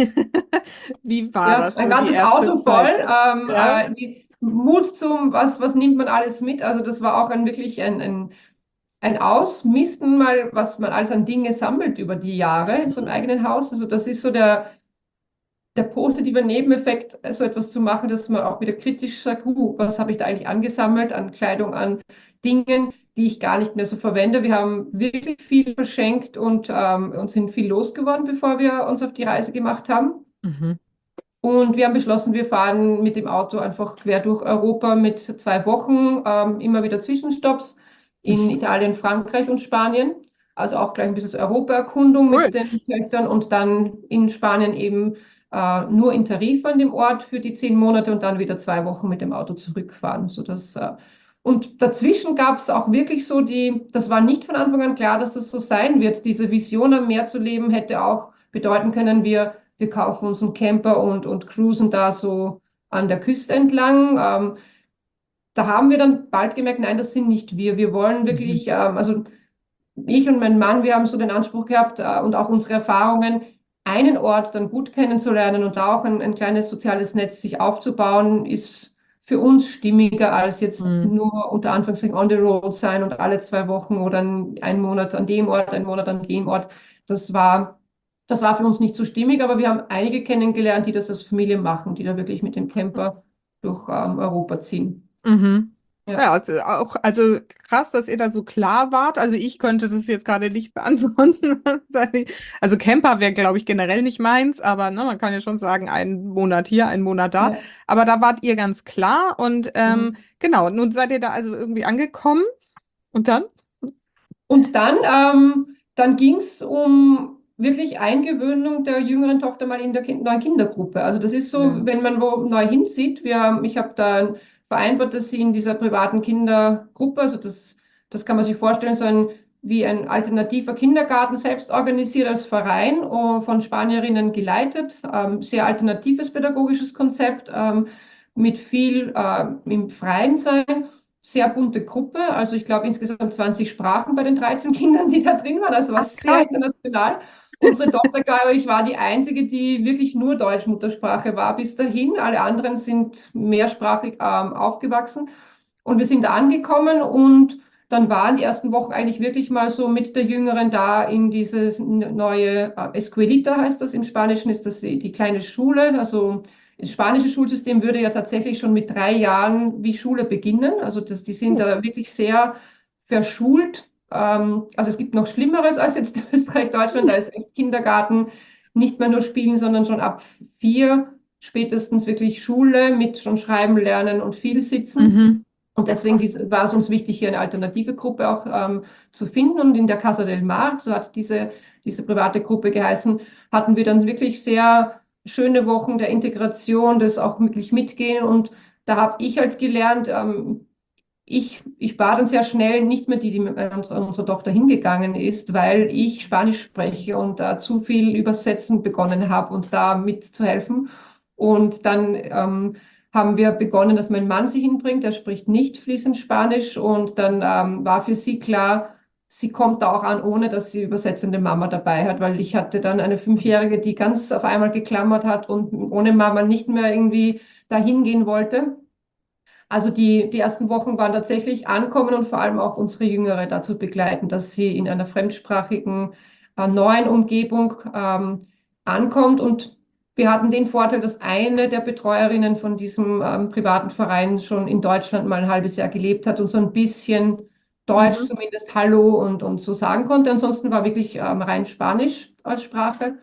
Speaker 1: Wie war
Speaker 2: Ja,
Speaker 1: das
Speaker 2: ein
Speaker 1: so die
Speaker 2: ganzes
Speaker 1: erste
Speaker 2: Auto voll.
Speaker 1: Zeit?
Speaker 2: Ähm,
Speaker 1: Ja.
Speaker 2: äh, die Mut zum, was, was nimmt man alles mit? Also das war auch ein wirklich ein, ein, ein Ausmisten mal, was man alles an Dinge sammelt über die Jahre in so einem eigenen Haus. Also das ist so der, der positive Nebeneffekt, so etwas zu machen, dass man auch wieder kritisch sagt, huh, was habe ich da eigentlich angesammelt an Kleidung, an Dingen, die ich gar nicht mehr so verwende. Wir haben wirklich viel verschenkt und, ähm, und sind viel losgeworden, bevor wir uns auf die Reise gemacht haben.
Speaker 1: Mhm.
Speaker 2: Und wir haben beschlossen, wir fahren mit dem Auto einfach quer durch Europa mit zwei Wochen, ähm, immer wieder Zwischenstopps in Italien, Frankreich und Spanien. Also auch gleich ein bisschen Europa-Erkundung
Speaker 1: Cool.
Speaker 2: mit den Töchtern und dann in Spanien eben äh, nur in Tarif an dem Ort für die zehn Monate und dann wieder zwei Wochen mit dem Auto zurückfahren. Sodass, äh, und dazwischen gab es auch wirklich so die, das war nicht von Anfang an klar, dass das so sein wird. Diese Vision am Meer zu leben hätte auch bedeuten können, wir wir kaufen uns einen Camper und, und cruisen da so an der Küste entlang. Ähm, da haben wir dann bald gemerkt, nein, das sind nicht wir. Wir wollen
Speaker 1: Mhm.
Speaker 2: wirklich, ähm, also ich und mein Mann, wir haben so den Anspruch gehabt äh, und auch unsere Erfahrungen, einen Ort dann gut kennenzulernen und da auch ein, ein kleines soziales Netz sich aufzubauen, ist für uns stimmiger als jetzt
Speaker 1: Mhm.
Speaker 2: nur unter Anführungszeichen on the road sein und alle zwei Wochen oder einen Monat an dem Ort, einen Monat an dem Ort. Das war, das war für uns nicht so stimmig, aber wir haben einige kennengelernt, die das als Familie machen, die da wirklich mit dem Camper durch ähm, Europa ziehen.
Speaker 1: Mhm.
Speaker 2: Ja,
Speaker 1: Ja, also auch, also krass, dass ihr da so klar wart. Also ich könnte das jetzt gerade nicht beantworten. Also Camper wäre, glaube ich, generell nicht meins, aber ne, man kann ja schon sagen, einen Monat hier, einen Monat da.
Speaker 2: ja.
Speaker 1: Aber da wart ihr ganz klar und ähm,
Speaker 2: Mhm.
Speaker 1: genau, nun seid ihr da also irgendwie angekommen und dann?
Speaker 2: Und dann, ähm, dann ging es um wirklich Eingewöhnung der jüngeren Tochter mal in der kind neuen Kindergruppe. Also das ist so,
Speaker 1: Ja.
Speaker 2: wenn man wo neu hinzieht. Wir, ich habe da vereinbart, dass sie in dieser privaten Kindergruppe, also das, das kann man sich vorstellen, so ein wie ein alternativer Kindergarten, selbst organisiert als Verein, äh, von Spanierinnen geleitet. Ähm, sehr alternatives pädagogisches Konzept. Ähm, mit viel äh, im Freien sein. Sehr bunte Gruppe, also ich glaube insgesamt zwanzig Sprachen bei den dreizehn Kindern, die da drin waren. Das war
Speaker 1: Ach,
Speaker 2: sehr
Speaker 1: krass.
Speaker 2: international. Unsere Tochter, glaube ich, war die einzige, die wirklich nur Deutsch-Muttersprache war bis dahin. Alle anderen sind mehrsprachig ähm, aufgewachsen. Und wir sind angekommen und dann waren die ersten Wochen eigentlich wirklich mal so mit der Jüngeren da in dieses neue äh, Escuelita heißt das im Spanischen, ist das die, die kleine Schule. Also das spanische Schulsystem würde ja tatsächlich schon mit drei Jahren wie Schule beginnen. Also das, die sind da wirklich sehr verschult. Ähm, also es gibt noch Schlimmeres als jetzt Österreich, Deutschland. Da ist echt Kindergarten nicht mehr nur spielen, sondern schon ab vier spätestens wirklich Schule mit schon schreiben, lernen und viel sitzen.
Speaker 1: Mhm.
Speaker 2: Und deswegen war es uns wichtig, hier eine alternative Gruppe auch ähm, zu finden. Und in der Casa del Mar, so hat diese, diese private Gruppe geheißen, hatten wir dann wirklich sehr schöne Wochen der Integration, das auch wirklich mitgehen. Und da habe ich halt gelernt, ähm, ich, ich war dann sehr schnell nicht mehr die, die mit unserer, unserer Tochter hingegangen ist, weil ich Spanisch spreche und da zu viel übersetzen begonnen habe und da mitzuhelfen. Und dann ähm, haben wir begonnen, dass mein Mann sie hinbringt. Er spricht nicht fließend Spanisch und dann ähm, war für sie klar, sie kommt da auch an, ohne dass sie übersetzende Mama dabei hat, weil ich hatte dann eine Fünfjährige, die ganz auf einmal geklammert hat und ohne Mama nicht mehr irgendwie dahin gehen wollte. Also die, die ersten Wochen waren tatsächlich ankommen und vor allem auch unsere Jüngere dazu begleiten, dass sie in einer fremdsprachigen, äh, neuen Umgebung ähm, ankommt. Und wir hatten den Vorteil, dass eine der Betreuerinnen von diesem ähm, privaten Verein schon in Deutschland mal ein halbes Jahr gelebt hat und so ein bisschen Deutsch
Speaker 1: Mhm.
Speaker 2: zumindest Hallo und, und so sagen konnte. Ansonsten war wirklich ähm, rein Spanisch als Sprache.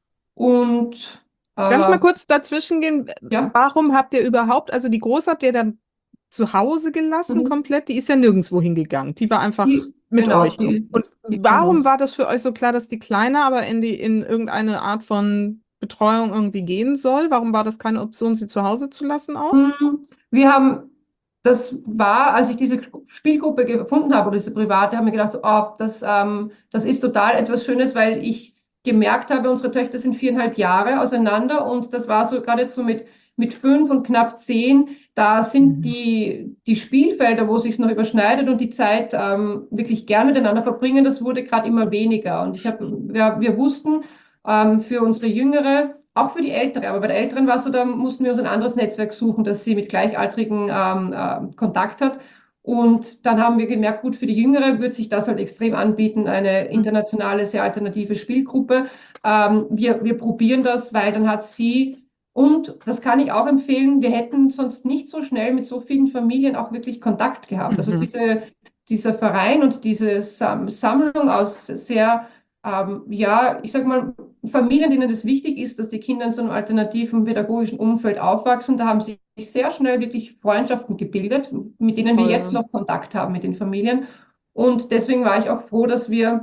Speaker 2: Und
Speaker 1: Darf ich
Speaker 2: äh,
Speaker 1: mal kurz dazwischen gehen?
Speaker 2: ja.
Speaker 1: Warum habt ihr überhaupt, also die Große habt ihr dann zu Hause gelassen
Speaker 2: Mhm.
Speaker 1: komplett? Die ist ja nirgendwo hingegangen. Die war einfach
Speaker 2: Die,
Speaker 1: mit
Speaker 2: genau,
Speaker 1: euch.
Speaker 2: die,
Speaker 1: Und
Speaker 2: die ist bei
Speaker 1: warum
Speaker 2: uns.
Speaker 1: war das für euch so klar, dass die Kleine aber in die, in irgendeine Art von Betreuung irgendwie gehen soll? Warum war das keine Option, sie zu Hause zu lassen auch?
Speaker 2: Hm, Wir haben, das war, als ich diese Spielgruppe gefunden habe oder diese private, haben wir gedacht, so, oh, das, ähm, das ist total etwas Schönes, weil ich gemerkt habe, unsere Töchter sind viereinhalb Jahre auseinander und das war so gerade so mit, mit fünf und knapp zehn, da sind
Speaker 1: Mhm.
Speaker 2: die, die Spielfelder, wo sich noch überschneidet und die Zeit ähm, wirklich gern miteinander verbringen, das wurde gerade immer weniger. Und ich habe, wir, wir wussten, ähm, für unsere Jüngere, auch für die Ältere, aber bei der Älteren war es so, da mussten wir uns ein anderes Netzwerk suchen, dass sie mit Gleichaltrigen ähm, äh, Kontakt hat. Und dann haben wir gemerkt, gut, für die Jüngere wird sich das halt extrem anbieten, eine internationale, sehr alternative Spielgruppe. Ähm, wir, wir probieren das, weil dann hat sie, und das kann ich auch empfehlen, wir hätten sonst nicht so schnell mit so vielen Familien auch wirklich Kontakt gehabt. Also
Speaker 1: Mhm.
Speaker 2: diese, dieser Verein und diese Sam Sammlung aus sehr ähm, ja, ich sag mal, Familien, denen es wichtig ist, dass die Kinder in so einem alternativen pädagogischen Umfeld aufwachsen, da haben sich sehr schnell wirklich Freundschaften gebildet, mit denen wir jetzt
Speaker 1: Toll.
Speaker 2: noch Kontakt haben mit den Familien. Und deswegen war ich auch froh, dass wir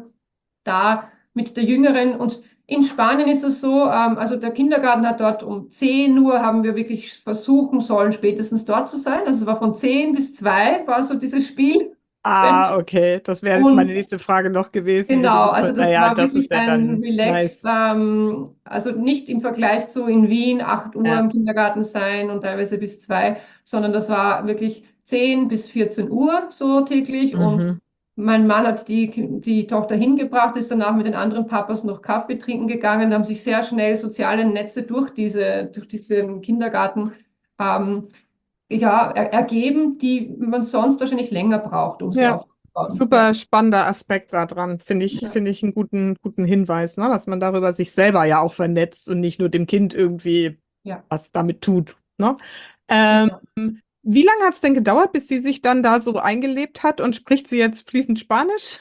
Speaker 2: da mit der Jüngeren und in Spanien ist es so, ähm, also der Kindergarten hat dort um zehn Uhr haben wir wirklich versuchen sollen, spätestens dort zu sein. Also es war von zehn bis zwei war so dieses Spiel.
Speaker 1: Ah, okay. Das wäre jetzt meine
Speaker 2: Und
Speaker 1: nächste Frage noch gewesen, wie
Speaker 2: genau,
Speaker 1: du,
Speaker 2: also das
Speaker 1: naja,
Speaker 2: war
Speaker 1: das ist
Speaker 2: wirklich
Speaker 1: ja
Speaker 2: ein
Speaker 1: dann
Speaker 2: relaxed,
Speaker 1: nice.
Speaker 2: ähm, also nicht im Vergleich zu in Wien acht Uhr
Speaker 1: Ja.
Speaker 2: im Kindergarten sein und teilweise bis zwei, sondern das war wirklich zehn bis vierzehn Uhr so täglich und
Speaker 1: Mhm.
Speaker 2: mein Mann hat die, die Tochter hingebracht, ist danach mit den anderen Papas noch Kaffee trinken gegangen, haben sich sehr schnell soziale Netze durch diese, durch diesen Kindergarten ähm, ja, er, ergeben, die man sonst wahrscheinlich länger braucht, um sie
Speaker 1: Ja,
Speaker 2: aufzubauen. Ja.
Speaker 1: super spannender Aspekt daran, finde ich,
Speaker 2: Ja.
Speaker 1: finde ich einen guten, guten Hinweis, ne? Dass man darüber sich selber ja auch vernetzt und nicht nur dem Kind irgendwie
Speaker 2: Ja.
Speaker 1: was damit tut, ne? Ähm,
Speaker 2: Genau.
Speaker 1: wie lange hat es denn gedauert, bis sie sich dann da so eingelebt hat und spricht sie jetzt fließend Spanisch?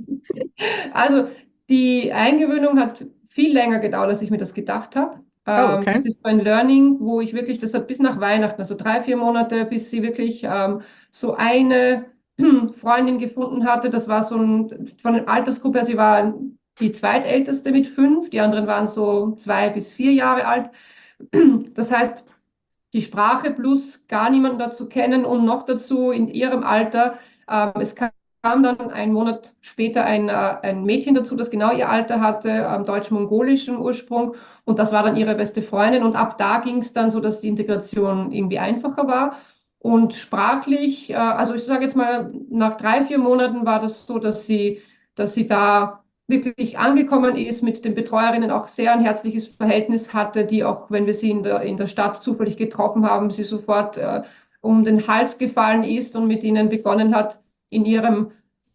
Speaker 2: Also die Eingewöhnung hat viel länger gedauert, als ich mir das gedacht habe.
Speaker 1: Oh,
Speaker 2: Ähm,
Speaker 1: okay.
Speaker 2: das ist so ein Learning, wo ich wirklich, das hat bis nach Weihnachten, also drei, vier Monate, bis sie wirklich ähm, so eine Freundin gefunden hatte. Das war so ein, von der Altersgruppe, her, sie war die zweitälteste mit fünf, die anderen waren so zwei bis vier Jahre alt. Das heißt, die Sprache plus gar niemanden dazu kennen und noch dazu in ihrem Alter. Ähm, es kam kam dann einen Monat später ein, äh, ein Mädchen dazu, das genau ihr Alter hatte, ähm, deutsch-mongolischen Ursprung. Und das war dann ihre beste Freundin. Und ab da ging es dann so, dass die Integration irgendwie einfacher war. Und sprachlich, äh, also ich sage jetzt mal, nach drei, vier Monaten war das so, dass sie, dass sie da wirklich angekommen ist, mit den Betreuerinnen auch sehr ein herzliches Verhältnis hatte, die auch, wenn wir sie in der, in der Stadt zufällig getroffen haben, sie sofort äh, um den Hals gefallen ist und mit ihnen begonnen hat, in ihrem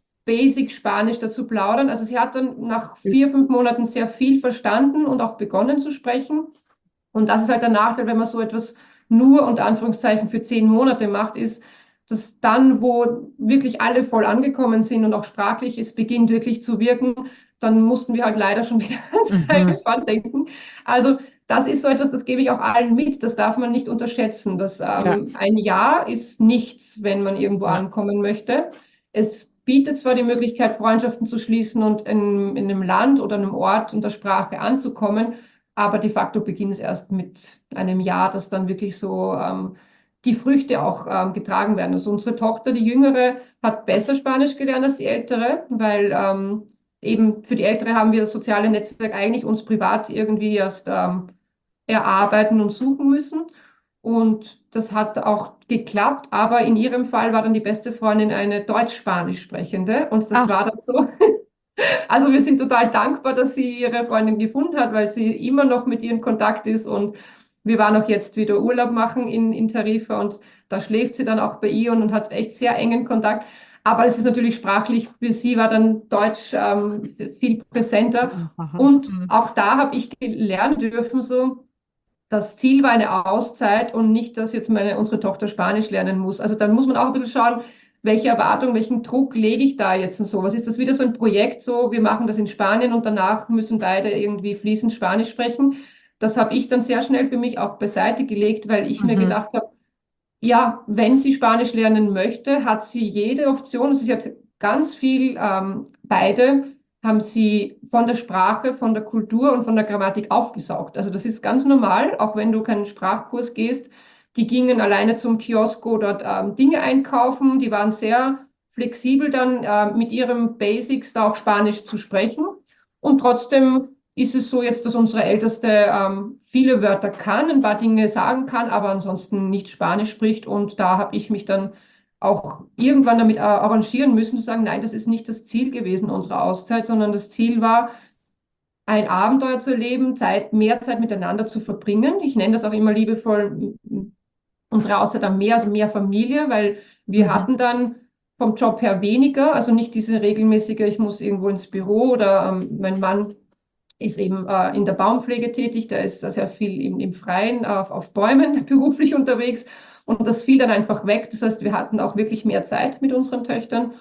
Speaker 2: Basic Spanisch dazu plaudern. Also sie hat dann nach vier, fünf Monaten sehr viel verstanden und auch begonnen zu sprechen. Und das ist halt der Nachteil, wenn man so etwas nur unter Anführungszeichen für zehn Monate macht, ist, dass dann, wo wirklich alle voll angekommen sind und auch sprachlich es beginnt wirklich zu wirken, dann mussten wir halt leider schon wieder ans
Speaker 1: Mhm.
Speaker 2: eigene Pfand denken. Also das ist so etwas, das gebe ich auch allen mit, das darf man nicht unterschätzen. Das,
Speaker 1: Ja,
Speaker 2: ähm, ein Jahr ist nichts, wenn man irgendwo
Speaker 1: ja.
Speaker 2: ankommen möchte. Es bietet zwar die Möglichkeit, Freundschaften zu schließen und in, in einem Land oder einem Ort und der Sprache anzukommen, aber de facto beginnt es erst mit einem Jahr, dass dann wirklich so ähm, die Früchte auch ähm, getragen werden. Also unsere Tochter, die Jüngere, hat besser Spanisch gelernt als die Ältere, weil ähm, eben für die Ältere haben wir das soziale Netzwerk eigentlich uns privat irgendwie erst ähm, erarbeiten und suchen müssen. Und das hat auch geklappt, aber in ihrem Fall war dann die beste Freundin eine Deutsch-Spanisch sprechende und das war
Speaker 1: Ach,
Speaker 2: dann so. Also wir sind total dankbar, dass sie ihre Freundin gefunden hat, weil sie immer noch mit ihr in Kontakt ist und wir waren auch jetzt wieder Urlaub machen in, in Tarifa und da schläft sie dann auch bei ihr und, und hat echt sehr engen Kontakt. Aber es ist natürlich sprachlich, für sie war dann Deutsch ähm, viel präsenter.
Speaker 1: aha.
Speaker 2: Und
Speaker 1: Mhm.
Speaker 2: auch da habe ich gelernt dürfen, so, das Ziel war eine Auszeit und nicht, dass jetzt meine, unsere Tochter Spanisch lernen muss. Also dann muss man auch ein bisschen schauen, welche Erwartung, welchen Druck lege ich da jetzt und so. Was ist das wieder so ein Projekt, so wir machen das in Spanien und danach müssen beide irgendwie fließend Spanisch sprechen. Das habe ich dann sehr schnell für mich auch beiseite gelegt, weil ich mir
Speaker 1: Mhm.
Speaker 2: gedacht habe, ja, wenn sie Spanisch lernen möchte, hat sie jede Option. Also sie hat ganz viel, ähm, beide haben sie von der Sprache, von der Kultur und von der Grammatik aufgesaugt. Also das ist ganz normal, auch wenn du keinen Sprachkurs gehst. Die gingen alleine zum Kiosko dort ähm, Dinge einkaufen. Die waren sehr flexibel dann äh, mit ihrem Basics da auch Spanisch zu sprechen. Und trotzdem ist es so jetzt, dass unsere Älteste ähm, viele Wörter kann, ein paar Dinge sagen kann, aber ansonsten nicht Spanisch spricht. Und da habe ich mich dann auch irgendwann damit äh, arrangieren müssen, zu sagen, nein, das ist nicht das Ziel gewesen unserer Auszeit, sondern das Ziel war, ein Abenteuer zu erleben, Zeit, mehr Zeit miteinander zu verbringen. Ich nenne das auch immer liebevoll unsere Auszeit am Meer, also mehr Familie, weil wir
Speaker 1: Mhm.
Speaker 2: hatten dann vom Job her weniger, also nicht diese regelmäßige, ich muss irgendwo ins Büro oder ähm, mein Mann ist eben äh, in der Baumpflege tätig, der ist sehr viel im, im Freien auf, auf Bäumen beruflich unterwegs und das fiel dann einfach weg. Das heißt, wir hatten auch wirklich mehr Zeit mit unseren Töchtern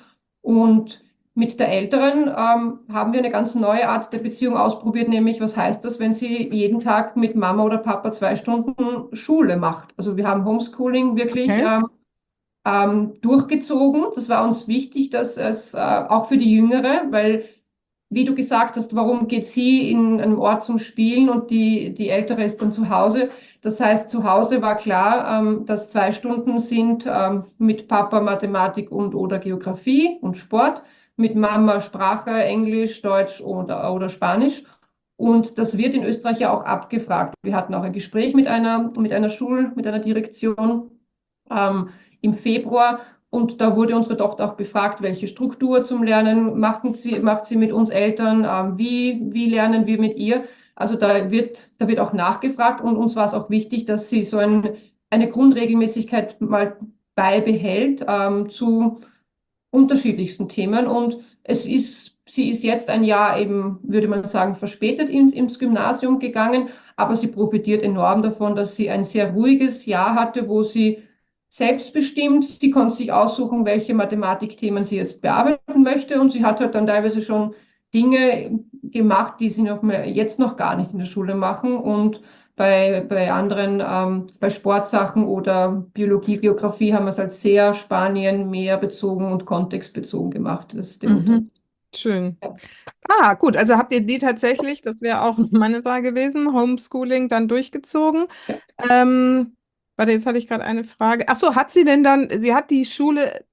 Speaker 2: und mit der Älteren ähm, haben wir eine ganz neue Art der Beziehung ausprobiert, nämlich was heißt das, wenn sie jeden Tag mit Mama oder Papa zwei Stunden Schule macht. Also wir haben Homeschooling wirklich
Speaker 1: Okay.
Speaker 2: ähm, ähm, durchgezogen. Das war uns wichtig, dass es äh, auch für die Jüngere, weil wie du gesagt hast, warum geht sie in einem Ort zum Spielen und die, die Ältere ist dann zu Hause? Das heißt, zu Hause war klar, ähm, dass zwei Stunden sind ähm, mit Papa Mathematik und oder Geografie und Sport, mit Mama Sprache, Englisch, Deutsch oder, oder Spanisch. Und das wird in Österreich ja auch abgefragt. Wir hatten auch ein Gespräch mit einer, mit einer Schule, mit einer Direktion ähm, im Februar. Und da wurde unsere Tochter auch befragt, welche Struktur zum Lernen machen sie, macht sie mit uns Eltern, ähm, wie, wie lernen wir mit ihr. Also da wird, da wird auch nachgefragt und uns war es auch wichtig, dass sie so ein, eine Grundregelmäßigkeit mal beibehält ähm, zu unterschiedlichsten Themen. Und es ist, sie ist jetzt ein Jahr eben, würde man sagen, verspätet ins, ins Gymnasium gegangen, aber sie profitiert enorm davon, dass sie ein sehr ruhiges Jahr hatte, wo sie selbstbestimmt, sie konnte sich aussuchen, welche Mathematikthemen sie jetzt bearbeiten möchte und sie hat halt dann teilweise schon Dinge gemacht, die sie noch mehr, jetzt noch gar nicht in der Schule machen und bei, bei anderen, ähm, bei Sportsachen oder Biologie, Geografie haben wir es als sehr Spanien mehr bezogen und kontextbezogen gemacht, das ist den Unterschied.
Speaker 1: Mhm. Schön.
Speaker 2: Ja.
Speaker 1: Ah, gut. Also habt ihr die tatsächlich, das wäre auch meine Frage gewesen, Homeschooling dann durchgezogen?
Speaker 2: Ja.
Speaker 1: Ähm, warte, jetzt hatte ich gerade eine Frage. Ach so, hat sie denn dann, sie hat die Schule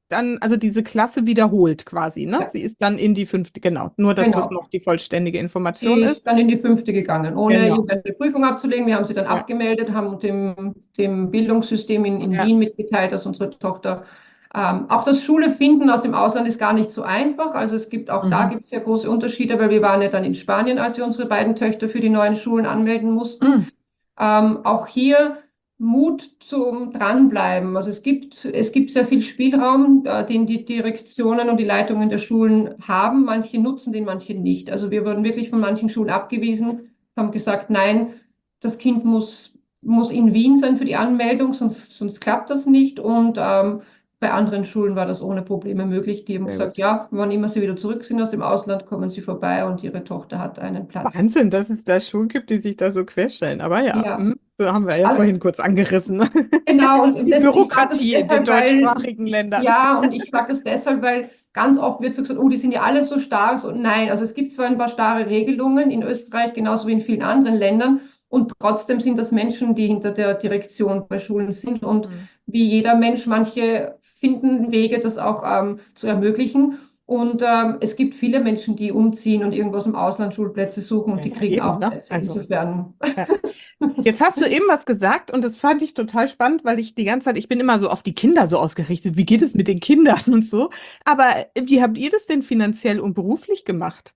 Speaker 1: dann, also diese Klasse wiederholt quasi, ne?
Speaker 2: Ja,
Speaker 1: Sie ist dann in die fünfte, genau. Nur, dass das
Speaker 2: genau.
Speaker 1: noch die vollständige Information
Speaker 2: Sie ist
Speaker 1: ist.
Speaker 2: dann in die fünfte gegangen, ohne
Speaker 1: Genau.
Speaker 2: irgendeine Prüfung abzulegen. Wir haben sie dann
Speaker 1: Ja,
Speaker 2: abgemeldet, haben dem, dem Bildungssystem in, in
Speaker 1: ja.
Speaker 2: Wien mitgeteilt, dass unsere Tochter ähm, auch das Schule finden aus dem Ausland ist gar nicht so einfach. Also es gibt auch da
Speaker 1: Mhm.
Speaker 2: gibt es ja große Unterschiede, weil wir waren ja dann in Spanien, als wir unsere beiden Töchter für die neuen Schulen anmelden mussten.
Speaker 1: Mhm.
Speaker 2: Ähm, auch hier Mut zum Dranbleiben. Also es gibt, es gibt sehr viel Spielraum, äh, den die Direktionen und die Leitungen der Schulen haben. Manche nutzen den, manche nicht. Also wir wurden wirklich von manchen Schulen abgewiesen, haben gesagt, nein, das Kind muss, muss in Wien sein für die Anmeldung, sonst, sonst klappt das nicht. Und ähm, bei anderen Schulen war das ohne Probleme möglich. Die haben
Speaker 1: Sehr
Speaker 2: gesagt,
Speaker 1: gut.
Speaker 2: ja, wann immer sie wieder zurück sind aus dem Ausland, kommen sie vorbei und ihre Tochter hat einen Platz.
Speaker 1: Wahnsinn, dass es da Schulen gibt, die sich da so querstellen. Aber ja,
Speaker 2: Ja,
Speaker 1: mhm, so haben wir ja
Speaker 2: also,
Speaker 1: vorhin kurz angerissen.
Speaker 2: genau, und
Speaker 1: Die
Speaker 2: das, ich sage das
Speaker 1: Bürokratie in den
Speaker 2: deshalb, weil,
Speaker 1: deutschsprachigen Ländern.
Speaker 2: ja, und ich sage das deshalb, weil ganz oft wird so gesagt, oh, die sind ja alle so stark. Und nein, also es gibt zwar ein paar starre Regelungen in Österreich, genauso wie in vielen anderen Ländern, und trotzdem sind das Menschen, die hinter der Direktion bei Schulen sind. Und
Speaker 1: Mhm.
Speaker 2: wie jeder Mensch, manche finden Wege, das auch ähm, zu ermöglichen. Und ähm, es gibt viele Menschen, die umziehen und irgendwas im Ausland Schulplätze suchen
Speaker 1: Ja,
Speaker 2: und die
Speaker 1: ja,
Speaker 2: kriegen
Speaker 1: eben,
Speaker 2: auch
Speaker 1: ne?
Speaker 2: Plätze.
Speaker 1: Also.
Speaker 2: Insofern.
Speaker 1: Ja. Jetzt hast du eben was gesagt und das fand ich total spannend, weil ich die ganze Zeit, ich bin immer so auf die Kinder so ausgerichtet. Wie geht es mit den Kindern und so? Aber wie habt ihr das denn finanziell und beruflich gemacht?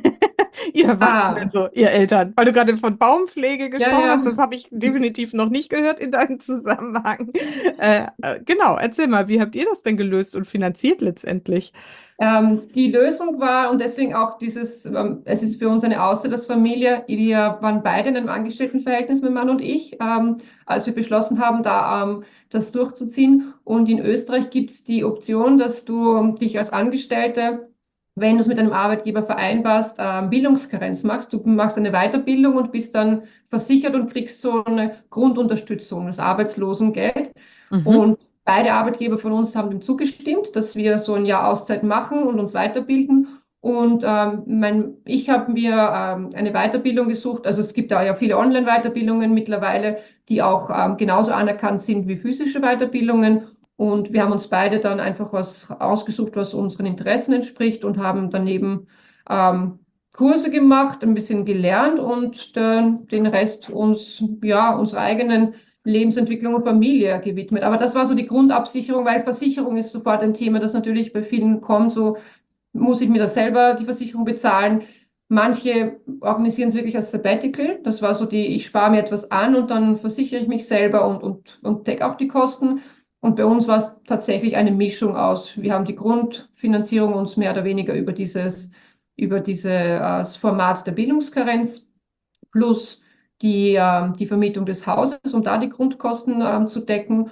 Speaker 1: Ihr Erwachsenen,
Speaker 2: Ah,
Speaker 1: so, ihr Eltern. Weil du gerade von Baumpflege
Speaker 2: ja,
Speaker 1: gesprochen hast,
Speaker 2: ja.
Speaker 1: das habe ich definitiv noch nicht gehört in deinem Zusammenhang. Äh, äh, genau, erzähl mal, wie habt ihr das denn gelöst und finanziert letztendlich?
Speaker 2: Ähm, die Lösung war und deswegen auch dieses, ähm, es ist für uns eine Auszeit als Familie. Wir waren beide in einem Angestelltenverhältnis, mein Mann und ich, ähm, als wir beschlossen haben, da ähm, das durchzuziehen. Und in Österreich gibt es die Option, dass du dich als Angestellte, wenn du es mit einem Arbeitgeber vereinbarst, ähm, Bildungskarenz machst. Du machst eine Weiterbildung und bist dann versichert und kriegst so eine Grundunterstützung, das Arbeitslosengeld.
Speaker 1: Mhm.
Speaker 2: Und beide Arbeitgeber von uns haben dem zugestimmt, dass wir so ein Jahr Auszeit machen und uns weiterbilden. Und ähm, mein, ich habe mir ähm, eine Weiterbildung gesucht. Also es gibt da ja viele Online-Weiterbildungen mittlerweile, die auch ähm, genauso anerkannt sind wie physische Weiterbildungen. Und wir haben uns beide dann einfach was ausgesucht, was unseren Interessen entspricht und haben daneben ähm, Kurse gemacht, ein bisschen gelernt und den, den Rest uns, ja, unserer eigenen Lebensentwicklung und Familie gewidmet. Aber das war so die Grundabsicherung, weil Versicherung ist sofort ein Thema, das natürlich bei vielen kommt. So muss ich mir das selber die Versicherung bezahlen. Manche organisieren es wirklich als Sabbatical. Das war so die, ich spare mir etwas an und dann versichere ich mich selber und, und, und decke auch die Kosten. Und bei uns war es tatsächlich eine Mischung aus. Wir haben die Grundfinanzierung uns mehr oder weniger über dieses, über diese, äh, das Format der Bildungskarenz plus die, äh, die Vermietung des Hauses, um da die Grundkosten äh, zu decken.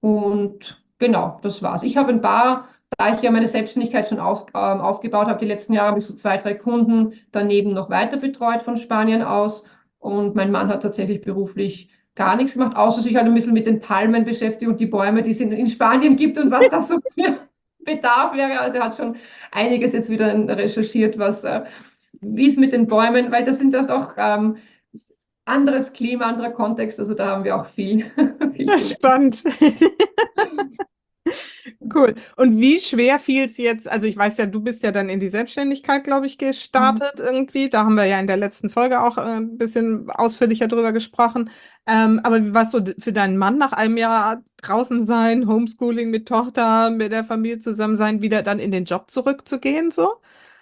Speaker 2: Und genau, das war's. Ich habe ein paar, da ich ja meine Selbstständigkeit schon auf, äh, aufgebaut habe, die letzten Jahre habe ich so zwei, drei Kunden daneben noch weiter betreut von Spanien aus. Und mein Mann hat tatsächlich beruflich gar nichts gemacht, außer sich halt ein bisschen mit den Palmen beschäftigt und die Bäume, die es in, in Spanien gibt und was das so für Bedarf wäre. Also er hat schon einiges jetzt wieder recherchiert, was, äh, wie es mit den Bäumen, weil das sind doch doch ähm, anderes Klima, anderer Kontext. Also da haben wir auch viel, viel
Speaker 1: Das ist
Speaker 2: gelernt.
Speaker 1: spannend. Cool. Und wie schwer fiel es jetzt? Also ich weiß ja, du bist ja dann in die Selbstständigkeit, glaube ich, gestartet irgendwie. Da haben wir ja in der letzten Folge auch äh, ein bisschen ausführlicher drüber gesprochen. Ähm, aber wie war es so d- für deinen Mann nach einem Jahr draußen sein, Homeschooling mit Tochter, mit der Familie zusammen sein, wieder dann in den Job zurückzugehen, so?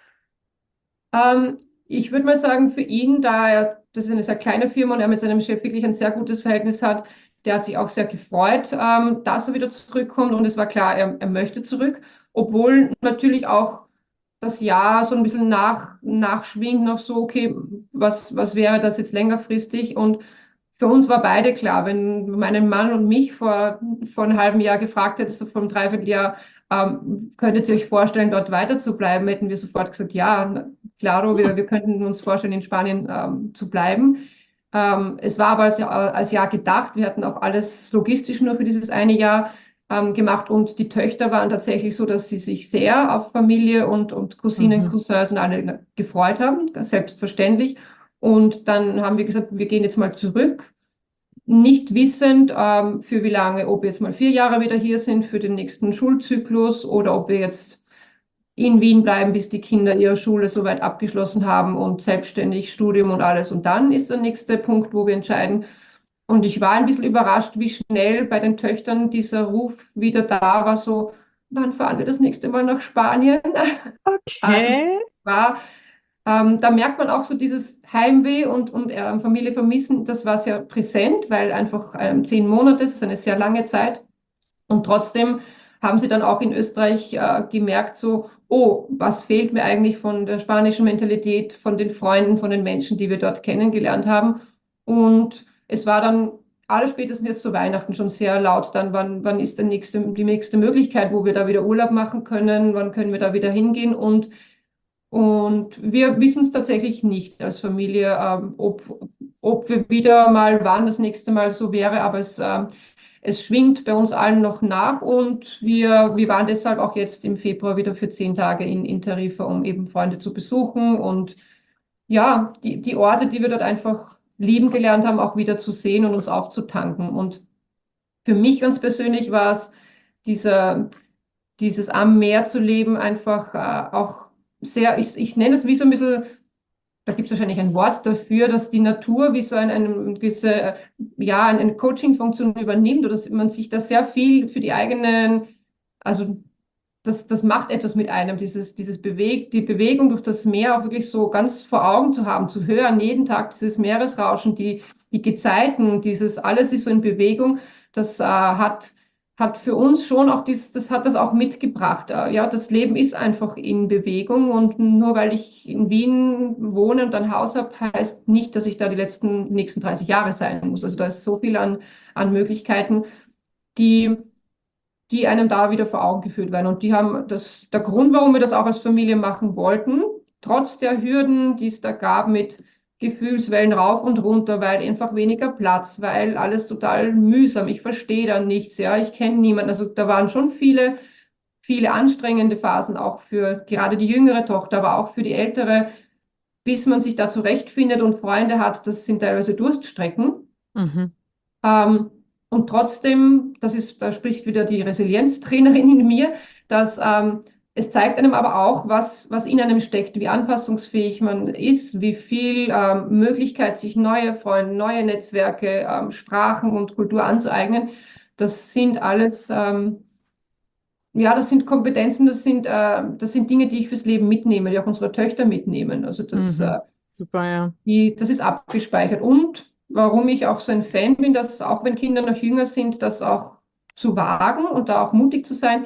Speaker 2: Ähm, ich würde mal sagen, für ihn, da er, das ist eine sehr kleine Firma und er mit seinem Chef wirklich ein sehr gutes Verhältnis hat, der hat sich auch sehr gefreut, ähm, dass er wieder zurückkommt. Und es war klar, er, er möchte zurück, obwohl natürlich auch das Jahr so ein bisschen nach, nachschwingt, noch so, okay, was, was wäre das jetzt längerfristig? Und für uns war beide klar, wenn meinen Mann und mich vor, vor einem halben Jahr gefragt hättest, so vor einem Dreivierteljahr, ähm, könntet ihr euch vorstellen, dort weiter zu bleiben, hätten wir sofort gesagt, ja, klaro, wir, wir könnten uns vorstellen, in Spanien ähm, zu bleiben. Ähm, es war aber als, als Jahr gedacht. Wir hatten auch alles logistisch nur für dieses eine Jahr ähm, gemacht und die Töchter waren tatsächlich so, dass sie sich sehr auf Familie und, und Cousinen,
Speaker 1: Mhm.
Speaker 2: Cousins und alle gefreut haben, selbstverständlich. Und dann haben wir gesagt, wir gehen jetzt mal zurück. nicht wissend, ähm, für wie lange, ob wir jetzt mal vier Jahre wieder hier sind für den nächsten Schulzyklus oder ob wir jetzt in Wien bleiben, bis die Kinder ihre Schule soweit abgeschlossen haben und selbstständig Studium und alles. Und dann ist der nächste Punkt, wo wir entscheiden. Und ich war ein bisschen überrascht, wie schnell bei den Töchtern dieser Ruf wieder da war, so, wann fahren wir das nächste Mal nach Spanien? Also
Speaker 1: Okay.
Speaker 2: war, ähm, da merkt man auch so dieses Heimweh und, und äh, Familie vermissen, das war sehr präsent, weil einfach ähm, zehn Monate, das ist eine sehr lange Zeit. Und trotzdem haben sie dann auch in Österreich äh, gemerkt, so, oh, was fehlt mir eigentlich von der spanischen Mentalität, von den Freunden, von den Menschen, die wir dort kennengelernt haben. Und es war dann alle spätestens jetzt zu Weihnachten schon sehr laut, dann wann, wann ist der nächste, die nächste Möglichkeit, wo wir da wieder Urlaub machen können, wann können wir da wieder hingehen. Und, und wir wissen es tatsächlich nicht als Familie, ähm, ob, ob wir wieder mal, wann das nächste Mal so wäre, aber es ähm, es schwingt bei uns allen noch nach und wir, wir waren deshalb auch jetzt im Februar wieder für zehn Tage in, in Tarifa, um eben Freunde zu besuchen und ja, die, die Orte, die wir dort einfach lieben gelernt haben, auch wieder zu sehen und uns aufzutanken. Und für mich ganz persönlich war es dieser, dieses am Meer zu leben, einfach äh, auch sehr, ich, ich nenne es wie so ein bisschen, da gibt es wahrscheinlich ein Wort dafür, dass die Natur wie so ein, eine gewisse, ja, eine Coaching-Funktion übernimmt oder dass man sich da sehr viel für die eigenen, also das, das macht etwas mit einem, dieses, dieses Beweg, die Bewegung durch das Meer auch wirklich so ganz vor Augen zu haben, zu hören, jeden Tag dieses Meeresrauschen, die, die Gezeiten, dieses alles ist so in Bewegung, das äh, hat hat für uns schon auch dies, das hat das auch mitgebracht. Äh, Ja, das Leben ist einfach in Bewegung und nur weil ich in Wien wohne und ein Haus habe, heißt nicht, dass ich da die letzten, die nächsten dreißig Jahre sein muss. Also da ist so viel an, an Möglichkeiten, die, die einem da wieder vor Augen geführt werden. Und die haben das, der Grund, warum wir das auch als Familie machen wollten, trotz der Hürden, die es da gab mit Gefühlswellen rauf und runter, weil einfach weniger Platz, weil alles total mühsam. Ich verstehe dann nichts, ja, ich kenne niemanden. Also da waren schon viele, viele anstrengende Phasen auch für gerade die jüngere Tochter, aber auch für die ältere, bis man sich da zurechtfindet und Freunde hat. Das sind teilweise Durststrecken.
Speaker 1: Mhm.
Speaker 2: Ähm, und trotzdem, das ist, da spricht wieder die Resilienztrainerin in mir, dass ähm, es zeigt einem aber auch, was, was in einem steckt, wie anpassungsfähig man ist, wie viel ähm, Möglichkeit, sich neue Freunde, neue Netzwerke, ähm, Sprachen und Kultur anzueignen. Das sind alles, ähm, ja, das sind Kompetenzen, das sind, äh, das sind Dinge, die ich fürs Leben mitnehme, die auch unsere Töchter mitnehmen. Also das, äh,
Speaker 1: Mhm. Super, ja.
Speaker 2: die, das ist abgespeichert. Und warum ich auch so ein Fan bin, dass auch wenn Kinder noch jünger sind, das auch zu wagen und da auch mutig zu sein,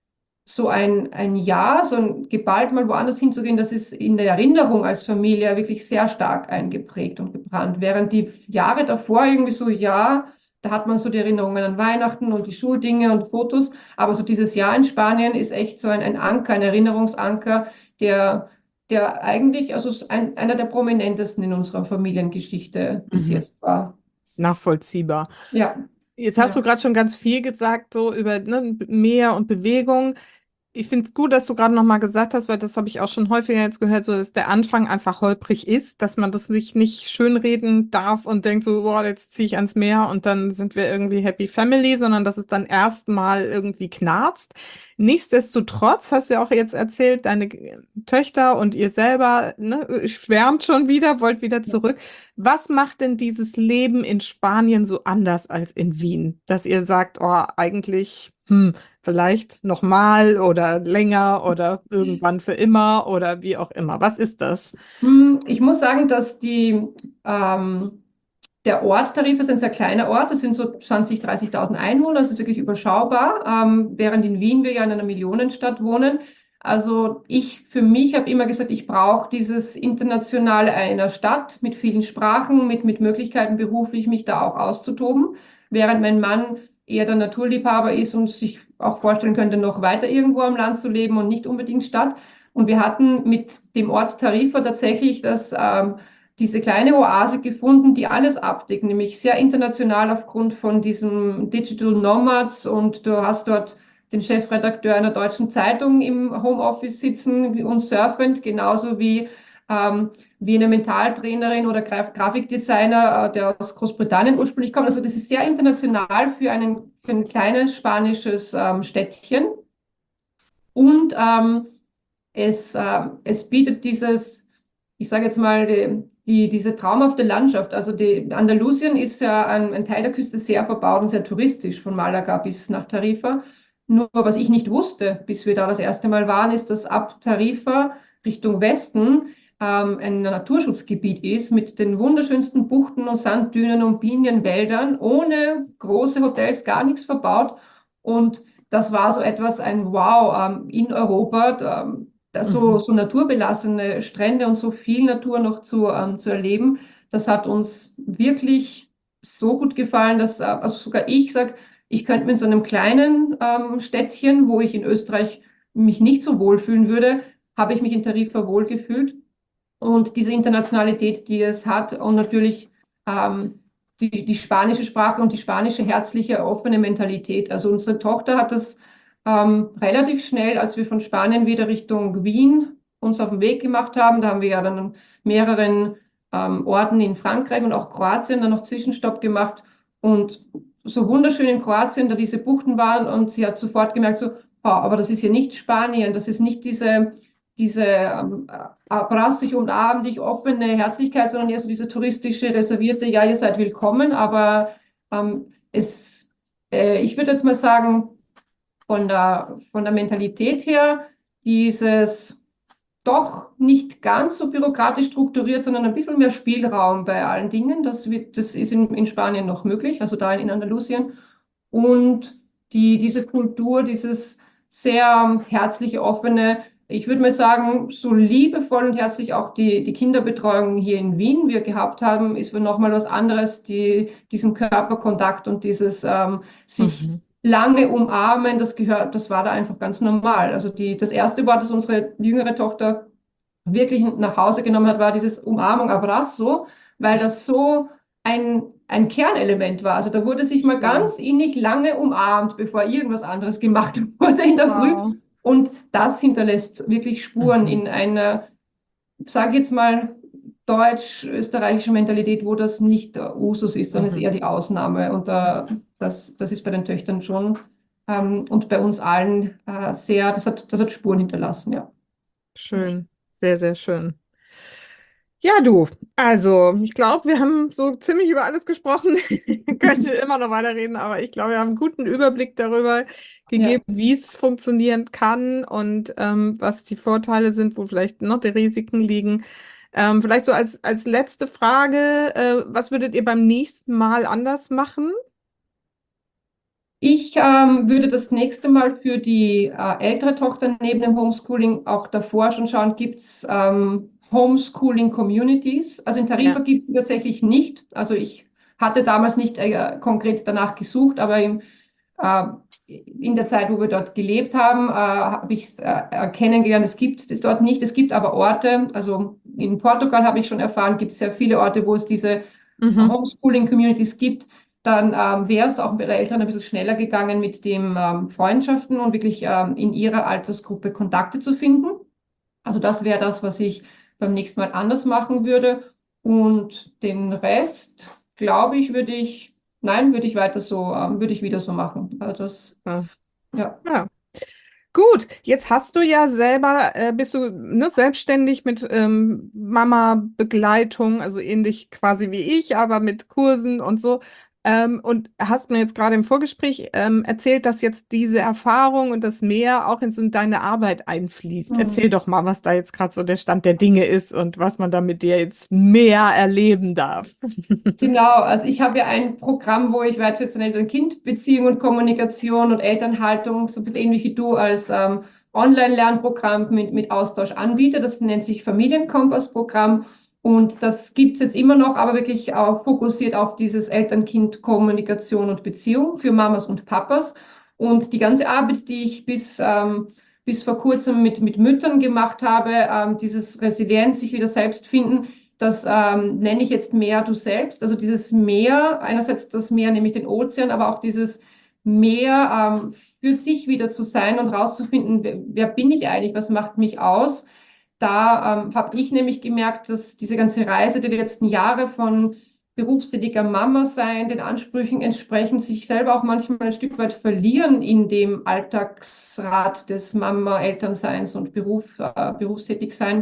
Speaker 2: so ein, ein Jahr, so ein, geballt mal woanders hinzugehen, das ist in der Erinnerung als Familie wirklich sehr stark eingeprägt und gebrannt. Während die Jahre davor irgendwie so, ja, da hat man so die Erinnerungen an Weihnachten und die Schuldinge und Fotos, aber so dieses Jahr in Spanien ist echt so ein, ein Anker, ein Erinnerungsanker, der, der eigentlich, also ein, einer der prominentesten in unserer Familiengeschichte bis
Speaker 1: Mhm.
Speaker 2: jetzt war.
Speaker 1: Nachvollziehbar.
Speaker 2: Ja,
Speaker 1: Jetzt hast du
Speaker 2: ja.
Speaker 1: gerade schon ganz viel gesagt, so über ne, Meer und Bewegung. Ich finde es gut, dass du gerade noch mal gesagt hast, weil das habe ich auch schon häufiger jetzt gehört, so dass der Anfang einfach holprig ist, dass man das sich nicht schönreden darf und denkt so, boah, jetzt ziehe ich ans Meer und dann sind wir irgendwie Happy Family, sondern dass es dann erstmal irgendwie knarzt. Nichtsdestotrotz hast du ja auch jetzt erzählt, deine Töchter und ihr selber, ne, schwärmt schon wieder, wollt wieder zurück. Was macht denn dieses Leben in Spanien so anders als in Wien, dass ihr sagt, oh, eigentlich, hm, vielleicht nochmal oder länger oder irgendwann für immer oder wie auch immer. Was ist das?
Speaker 2: Hm, Ich muss sagen, dass die, ähm, der Ort Tarif ist ein sehr kleiner Ort. Das sind so zwanzigtausend, dreißigtausend Einwohner. Das ist wirklich überschaubar. Ähm, während in Wien wir ja in einer Millionenstadt wohnen. Also ich für mich habe immer gesagt, ich brauche dieses Internationale einer Stadt mit vielen Sprachen, mit, mit Möglichkeiten beruflich mich da auch auszutoben. Während mein Mann eher der Naturliebhaber ist und sich auch vorstellen könnte, noch weiter irgendwo am Land zu leben und nicht unbedingt Stadt. Und wir hatten mit dem Ort Tarifa tatsächlich das ähm, diese kleine Oase gefunden, die alles abdeckt, nämlich sehr international aufgrund von diesem Digital Nomads und du hast dort den Chefredakteur einer deutschen Zeitung im Homeoffice sitzen und surfend, genauso wie ähm, wie eine Mentaltrainerin oder Graf Grafikdesigner, äh, der aus Großbritannien ursprünglich kommt. Also das ist sehr international für, einen, für ein kleines spanisches ähm, Städtchen. Und ähm, es, äh, es bietet dieses, ich sage jetzt mal, die, die, diese traumhafte Landschaft. Also die, Andalusien ist ja ein, ein Teil der Küste sehr verbaut und sehr touristisch, von Malaga bis nach Tarifa. Nur was ich nicht wusste, bis wir da das erste Mal waren, ist, dass ab Tarifa Richtung Westen ähm, ein Naturschutzgebiet ist mit den wunderschönsten Buchten und Sanddünen und Pinienwäldern, ohne große Hotels, gar nichts verbaut. Und das war so etwas, ein Wow ähm, in Europa, ähm, das so,
Speaker 1: Mhm.
Speaker 2: so naturbelassene Strände und so viel Natur noch zu, ähm, zu erleben. Das hat uns wirklich so gut gefallen, dass äh, also sogar ich sage, ich könnte mir in so einem kleinen ähm, Städtchen, wo ich in Österreich mich nicht so wohlfühlen würde, habe ich mich in Tarifa wohlgefühlt. Und diese Internationalität, die es hat und natürlich ähm, die, die spanische Sprache und die spanische herzliche, offene Mentalität. Also unsere Tochter hat das ähm, relativ schnell, als wir von Spanien wieder Richtung Wien uns auf den Weg gemacht haben. Da haben wir ja dann an mehreren ähm, Orten in Frankreich und auch Kroatien dann noch Zwischenstopp gemacht. Und so wunderschön in Kroatien, da diese Buchten waren. Und sie hat sofort gemerkt, so, oh, aber das ist ja nicht Spanien, das ist nicht diese, diese ähm, abrassig und abendlich offene Herzlichkeit, sondern eher so diese touristische, reservierte, ja, ihr seid willkommen. Aber ähm, es, äh, ich würde jetzt mal sagen, von der, von der Mentalität her, dieses doch nicht ganz so bürokratisch strukturiert, sondern ein bisschen mehr Spielraum bei allen Dingen. Das wird, das ist in, in Spanien noch möglich, also da in Andalusien. Und die, diese Kultur, dieses sehr herzliche, offene, ich würde mal sagen, so liebevoll und herzlich auch die, die Kinderbetreuung hier in Wien wir gehabt haben, ist für nochmal was anderes, die, diesen Körperkontakt und dieses ähm, sich
Speaker 1: Mhm.
Speaker 2: lange umarmen, das gehört, das war da einfach ganz normal. Also die, das erste Wort, das unsere jüngere Tochter wirklich nach Hause genommen hat, war dieses Umarmung, Abrazo, weil das so ein, ein Kernelement war. Also da wurde sich mal
Speaker 1: Schön.
Speaker 2: ganz innig lange umarmt, bevor irgendwas anderes gemacht wurde in der Früh.
Speaker 1: Wow.
Speaker 2: Und das hinterlässt wirklich Spuren
Speaker 1: Mhm.
Speaker 2: in einer, sage ich jetzt mal, deutsch-österreichische Mentalität, wo das nicht der Usus ist, sondern ist
Speaker 1: Mhm.
Speaker 2: eher die Ausnahme. Und äh, das, das ist bei den Töchtern schon ähm, und bei uns allen äh, sehr, das hat, das hat Spuren hinterlassen, ja.
Speaker 1: Schön. Sehr, sehr schön. Ja, du, also ich glaube, wir haben so ziemlich über alles gesprochen. Ich könnte immer noch weiterreden, aber ich glaube, wir haben einen guten Überblick darüber
Speaker 2: Ja.
Speaker 1: gegeben, wie es funktionieren kann und ähm, was die Vorteile sind, wo vielleicht noch die Risiken liegen. Ähm, vielleicht so als, als letzte Frage, äh, was würdet ihr beim nächsten Mal anders machen?
Speaker 2: Ich ähm, würde das nächste Mal für die äh, ältere Tochter neben dem Homeschooling auch davor schon schauen, gibt es ähm, Homeschooling-Communities? Also in Tarifa
Speaker 1: Ja.
Speaker 2: gibt es tatsächlich nicht. Also ich hatte damals nicht äh, konkret danach gesucht, aber im, äh, in der Zeit, wo wir dort gelebt haben, äh, habe ich es äh, kennengelernt. Es gibt es dort nicht. Es gibt aber Orte, also in Portugal habe ich schon erfahren, gibt es sehr viele Orte, wo es diese
Speaker 1: Mhm.
Speaker 2: Homeschooling-Communities gibt. Dann ähm, wäre es auch mit den Eltern ein bisschen schneller gegangen mit dem ähm, Freundschaften und wirklich ähm, in ihrer Altersgruppe Kontakte zu finden. Also das wäre das, was ich beim nächsten Mal anders machen würde. Und den Rest, glaube ich, würde ich, nein, würde ich weiter so, ähm, würde ich wieder so machen. Also das,
Speaker 1: Ja.
Speaker 2: ja.
Speaker 1: Ja. Gut, jetzt hast du ja selber, äh, bist du ne, selbstständig mit ähm, Mama-Begleitung, also ähnlich quasi wie ich, aber mit Kursen und so. Ähm, und hast mir jetzt gerade im Vorgespräch ähm, erzählt, dass jetzt diese Erfahrung und das Mehr auch in so deine Arbeit einfließt. Erzähl
Speaker 2: Hm.
Speaker 1: doch mal, was da jetzt gerade so der Stand der Dinge ist und was man da mit dir jetzt mehr erleben darf.
Speaker 2: Genau, also ich habe ja ein Programm, wo ich wertschätzende Eltern-Kind-Beziehung und Kommunikation und Elternhaltung, so ein bisschen ähnlich wie du, als ähm, Online-Lernprogramm mit, mit Austausch anbiete. Das nennt sich Familienkompass-Programm und das gibt es jetzt immer noch, aber wirklich auch fokussiert auf dieses Eltern-Kind-Kommunikation und Beziehung für Mamas und Papas. Und die ganze Arbeit, die ich bis, ähm, bis vor kurzem mit, mit Müttern gemacht habe, ähm, dieses Resilienz, sich wieder selbst finden, das ähm, nenne ich jetzt Meer du selbst. Also dieses Meer, einerseits das Meer, nämlich den Ozean, aber auch dieses Meer ähm, für sich wieder zu sein und rauszufinden, wer, wer bin ich eigentlich, was macht mich aus. da ähm, habe ich nämlich gemerkt, dass diese ganze Reise der letzten Jahre von berufstätiger Mama sein, den Ansprüchen entsprechend, sich selber auch manchmal ein Stück weit verlieren in dem Alltagsrad des Mama-Elternseins und Beruf, äh, Berufstätigsein.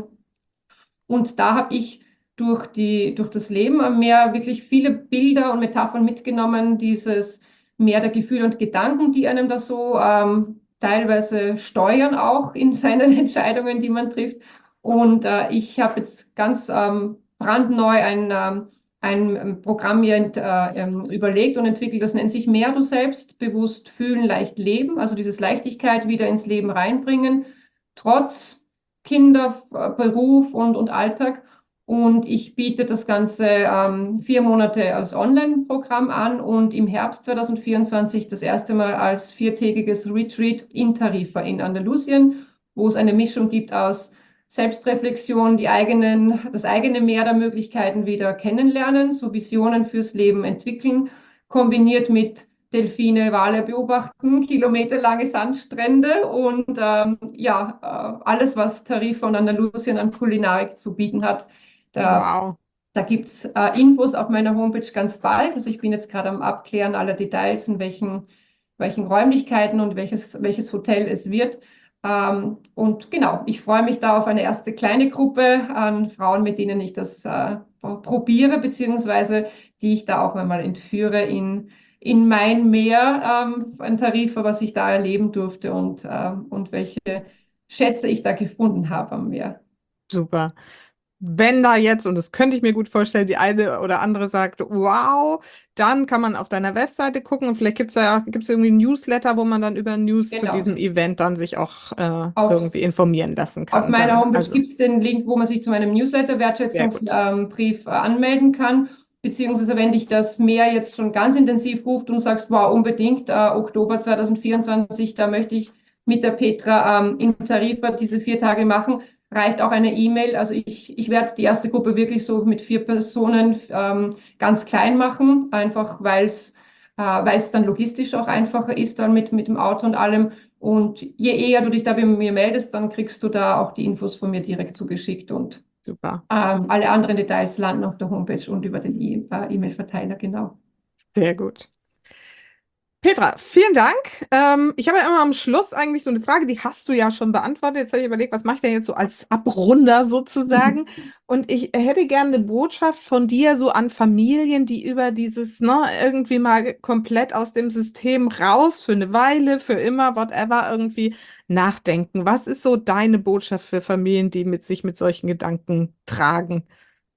Speaker 2: Und da habe ich durch die, durch das Leben am Meer wirklich viele Bilder und Metaphern mitgenommen, dieses Meer der Gefühle und Gedanken, die einem da so ähm, teilweise steuern, auch in seinen Entscheidungen, die man trifft. Und äh, ich habe jetzt ganz ähm, brandneu ein, ähm, ein Programm mir ent, äh, ähm, überlegt und entwickelt, das nennt sich Mehr du selbst, bewusst fühlen, leicht leben. Also dieses Leichtigkeit wieder ins Leben reinbringen, trotz Kinder, Beruf und, und Alltag. Und ich biete das Ganze ähm, vier Monate als Online-Programm an und im Herbst zwanzig vierundzwanzig das erste Mal als viertägiges Retreat in Tarifa in Andalusien, wo es eine Mischung gibt aus Selbstreflexion, die eigenen, das eigene Meer der Möglichkeiten wieder kennenlernen, so Visionen fürs Leben entwickeln, kombiniert mit Delfine, Wale beobachten, kilometerlange Sandstrände und ähm, ja, äh, alles, was Tarifa und Andalusien an Kulinarik zu bieten hat. Da,
Speaker 1: Wow.
Speaker 2: da gibt es äh, Infos auf meiner Homepage ganz bald. Also ich bin jetzt gerade am Abklären aller Details, in welchen, welchen Räumlichkeiten und welches, welches Hotel es wird. Ähm, und genau, ich freue mich da auf eine erste kleine Gruppe an Frauen, mit denen ich das äh, probiere, beziehungsweise die ich da auch einmal entführe in in mein Meer, ähm, ein Tarifa, was ich da erleben durfte und, ähm, und welche Schätze ich da gefunden habe am Meer.
Speaker 1: Super. Wenn da jetzt, und das könnte ich mir gut vorstellen, die eine oder andere sagt, wow, dann kann man auf deiner Webseite gucken und vielleicht gibt es da gibt's irgendwie ein Newsletter, wo man dann über News zu
Speaker 2: Genau.
Speaker 1: diesem Event dann sich auch äh,
Speaker 2: Auf,
Speaker 1: irgendwie informieren lassen
Speaker 2: auf
Speaker 1: kann.
Speaker 2: meiner
Speaker 1: Dann,
Speaker 2: Homepage
Speaker 1: also
Speaker 2: gibt es den Link, wo man sich zu meinem
Speaker 1: sehr gut.
Speaker 2: Newsletter-Wertschätzungsbrief ähm, äh, anmelden kann. Beziehungsweise, wenn dich das Meer jetzt schon ganz intensiv ruft und sagst, wow, unbedingt, äh, Oktober zwanzig vierundzwanzig, da möchte ich mit der Petra ähm, in Tarifa diese vier Tage machen, reicht auch eine E-Mail. Also ich, ich werde die erste Gruppe wirklich so mit vier Personen ähm, ganz klein machen, einfach weil es äh, weil es dann logistisch auch einfacher ist, dann mit, mit dem Auto und allem. Und je eher du dich da bei mir meldest, dann kriegst du da auch die Infos von mir direkt zugeschickt und
Speaker 1: Super.
Speaker 2: ähm, alle anderen Details landen auf der Homepage und über den E- äh, E-Mail-Verteiler, genau.
Speaker 1: Sehr gut. Petra, vielen Dank. Ähm, ich habe ja immer am Schluss eigentlich so eine Frage, die hast du ja schon beantwortet. Jetzt habe ich überlegt, was mache ich denn jetzt so als Abrunder sozusagen? Und ich hätte gerne eine Botschaft von dir so an Familien, die über dieses, ne, irgendwie mal komplett aus dem System raus für eine Weile, für immer, whatever, irgendwie nachdenken. Was ist so deine Botschaft für Familien, die mit sich mit solchen Gedanken tragen?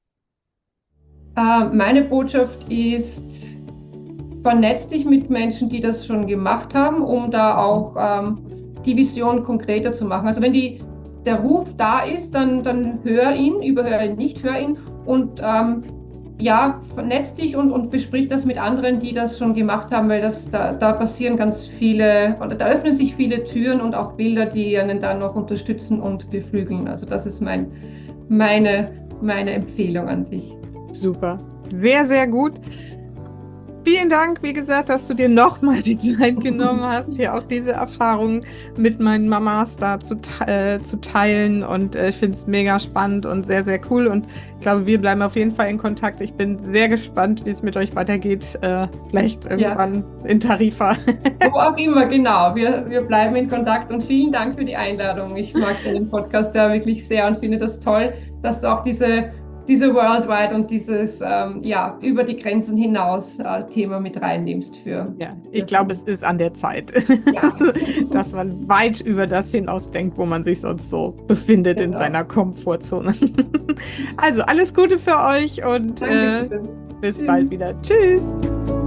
Speaker 2: Äh, meine Botschaft ist, vernetz dich mit Menschen, die das schon gemacht haben, um da auch ähm, die Vision konkreter zu machen. Also wenn die, der Ruf da ist, dann, dann hör ihn, überhör ihn nicht, hör ihn und ähm, ja, vernetz dich und, und besprich das mit anderen, die das schon gemacht haben, weil das, da, da passieren ganz viele, oder da öffnen sich viele Türen und auch Bilder, die einen dann noch unterstützen und beflügeln. Also das ist mein, meine, meine Empfehlung an dich.
Speaker 1: Super. Sehr, sehr gut. Vielen Dank, wie gesagt, dass du dir nochmal die Zeit genommen hast, hier auch diese Erfahrungen mit meinen Mamas da zu, äh, zu teilen. Und äh, ich finde es mega spannend und sehr, sehr cool. Und ich glaube, wir bleiben auf jeden Fall in Kontakt. Ich bin sehr gespannt, wie es mit euch weitergeht. Äh, vielleicht irgendwann ja. in Tarifa.
Speaker 2: Wo auch immer, genau. Wir, wir bleiben in Kontakt und vielen Dank für die Einladung. Ich mag den Podcast ja wirklich sehr und finde das toll, dass du auch diese diese Worldwide und dieses ähm, ja, über die Grenzen hinaus äh, Thema mit reinnimmst für.
Speaker 1: Ja, ich glaube, es ist an der Zeit,
Speaker 2: ja.
Speaker 1: dass man weit über das hinausdenkt, wo man sich sonst so befindet genau. in seiner Komfortzone. Also alles Gute für euch und äh, bis Tschüss. Bald wieder. Tschüss!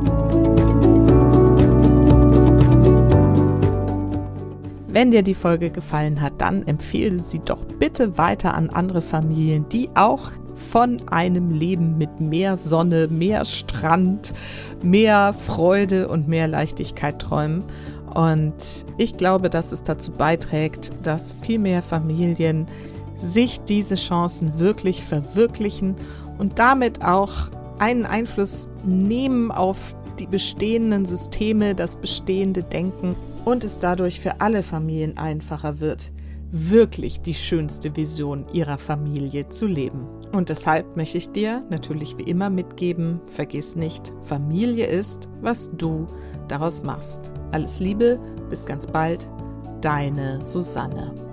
Speaker 1: Wenn dir die Folge gefallen hat, dann empfehle sie doch bitte weiter an andere Familien, die auch von einem Leben mit mehr Sonne, mehr Strand, mehr Freude und mehr Leichtigkeit träumen. Und ich glaube, dass es dazu beiträgt, dass viel mehr Familien sich diese Chancen wirklich verwirklichen und damit auch einen Einfluss nehmen auf die bestehenden Systeme, das bestehende Denken und es dadurch für alle Familien einfacher wird. wirklich die schönste Vision ihrer Familie zu leben. Und deshalb möchte ich dir natürlich wie immer mitgeben, vergiss nicht, Familie ist, was du daraus machst. Alles Liebe, bis ganz bald, deine Susanne.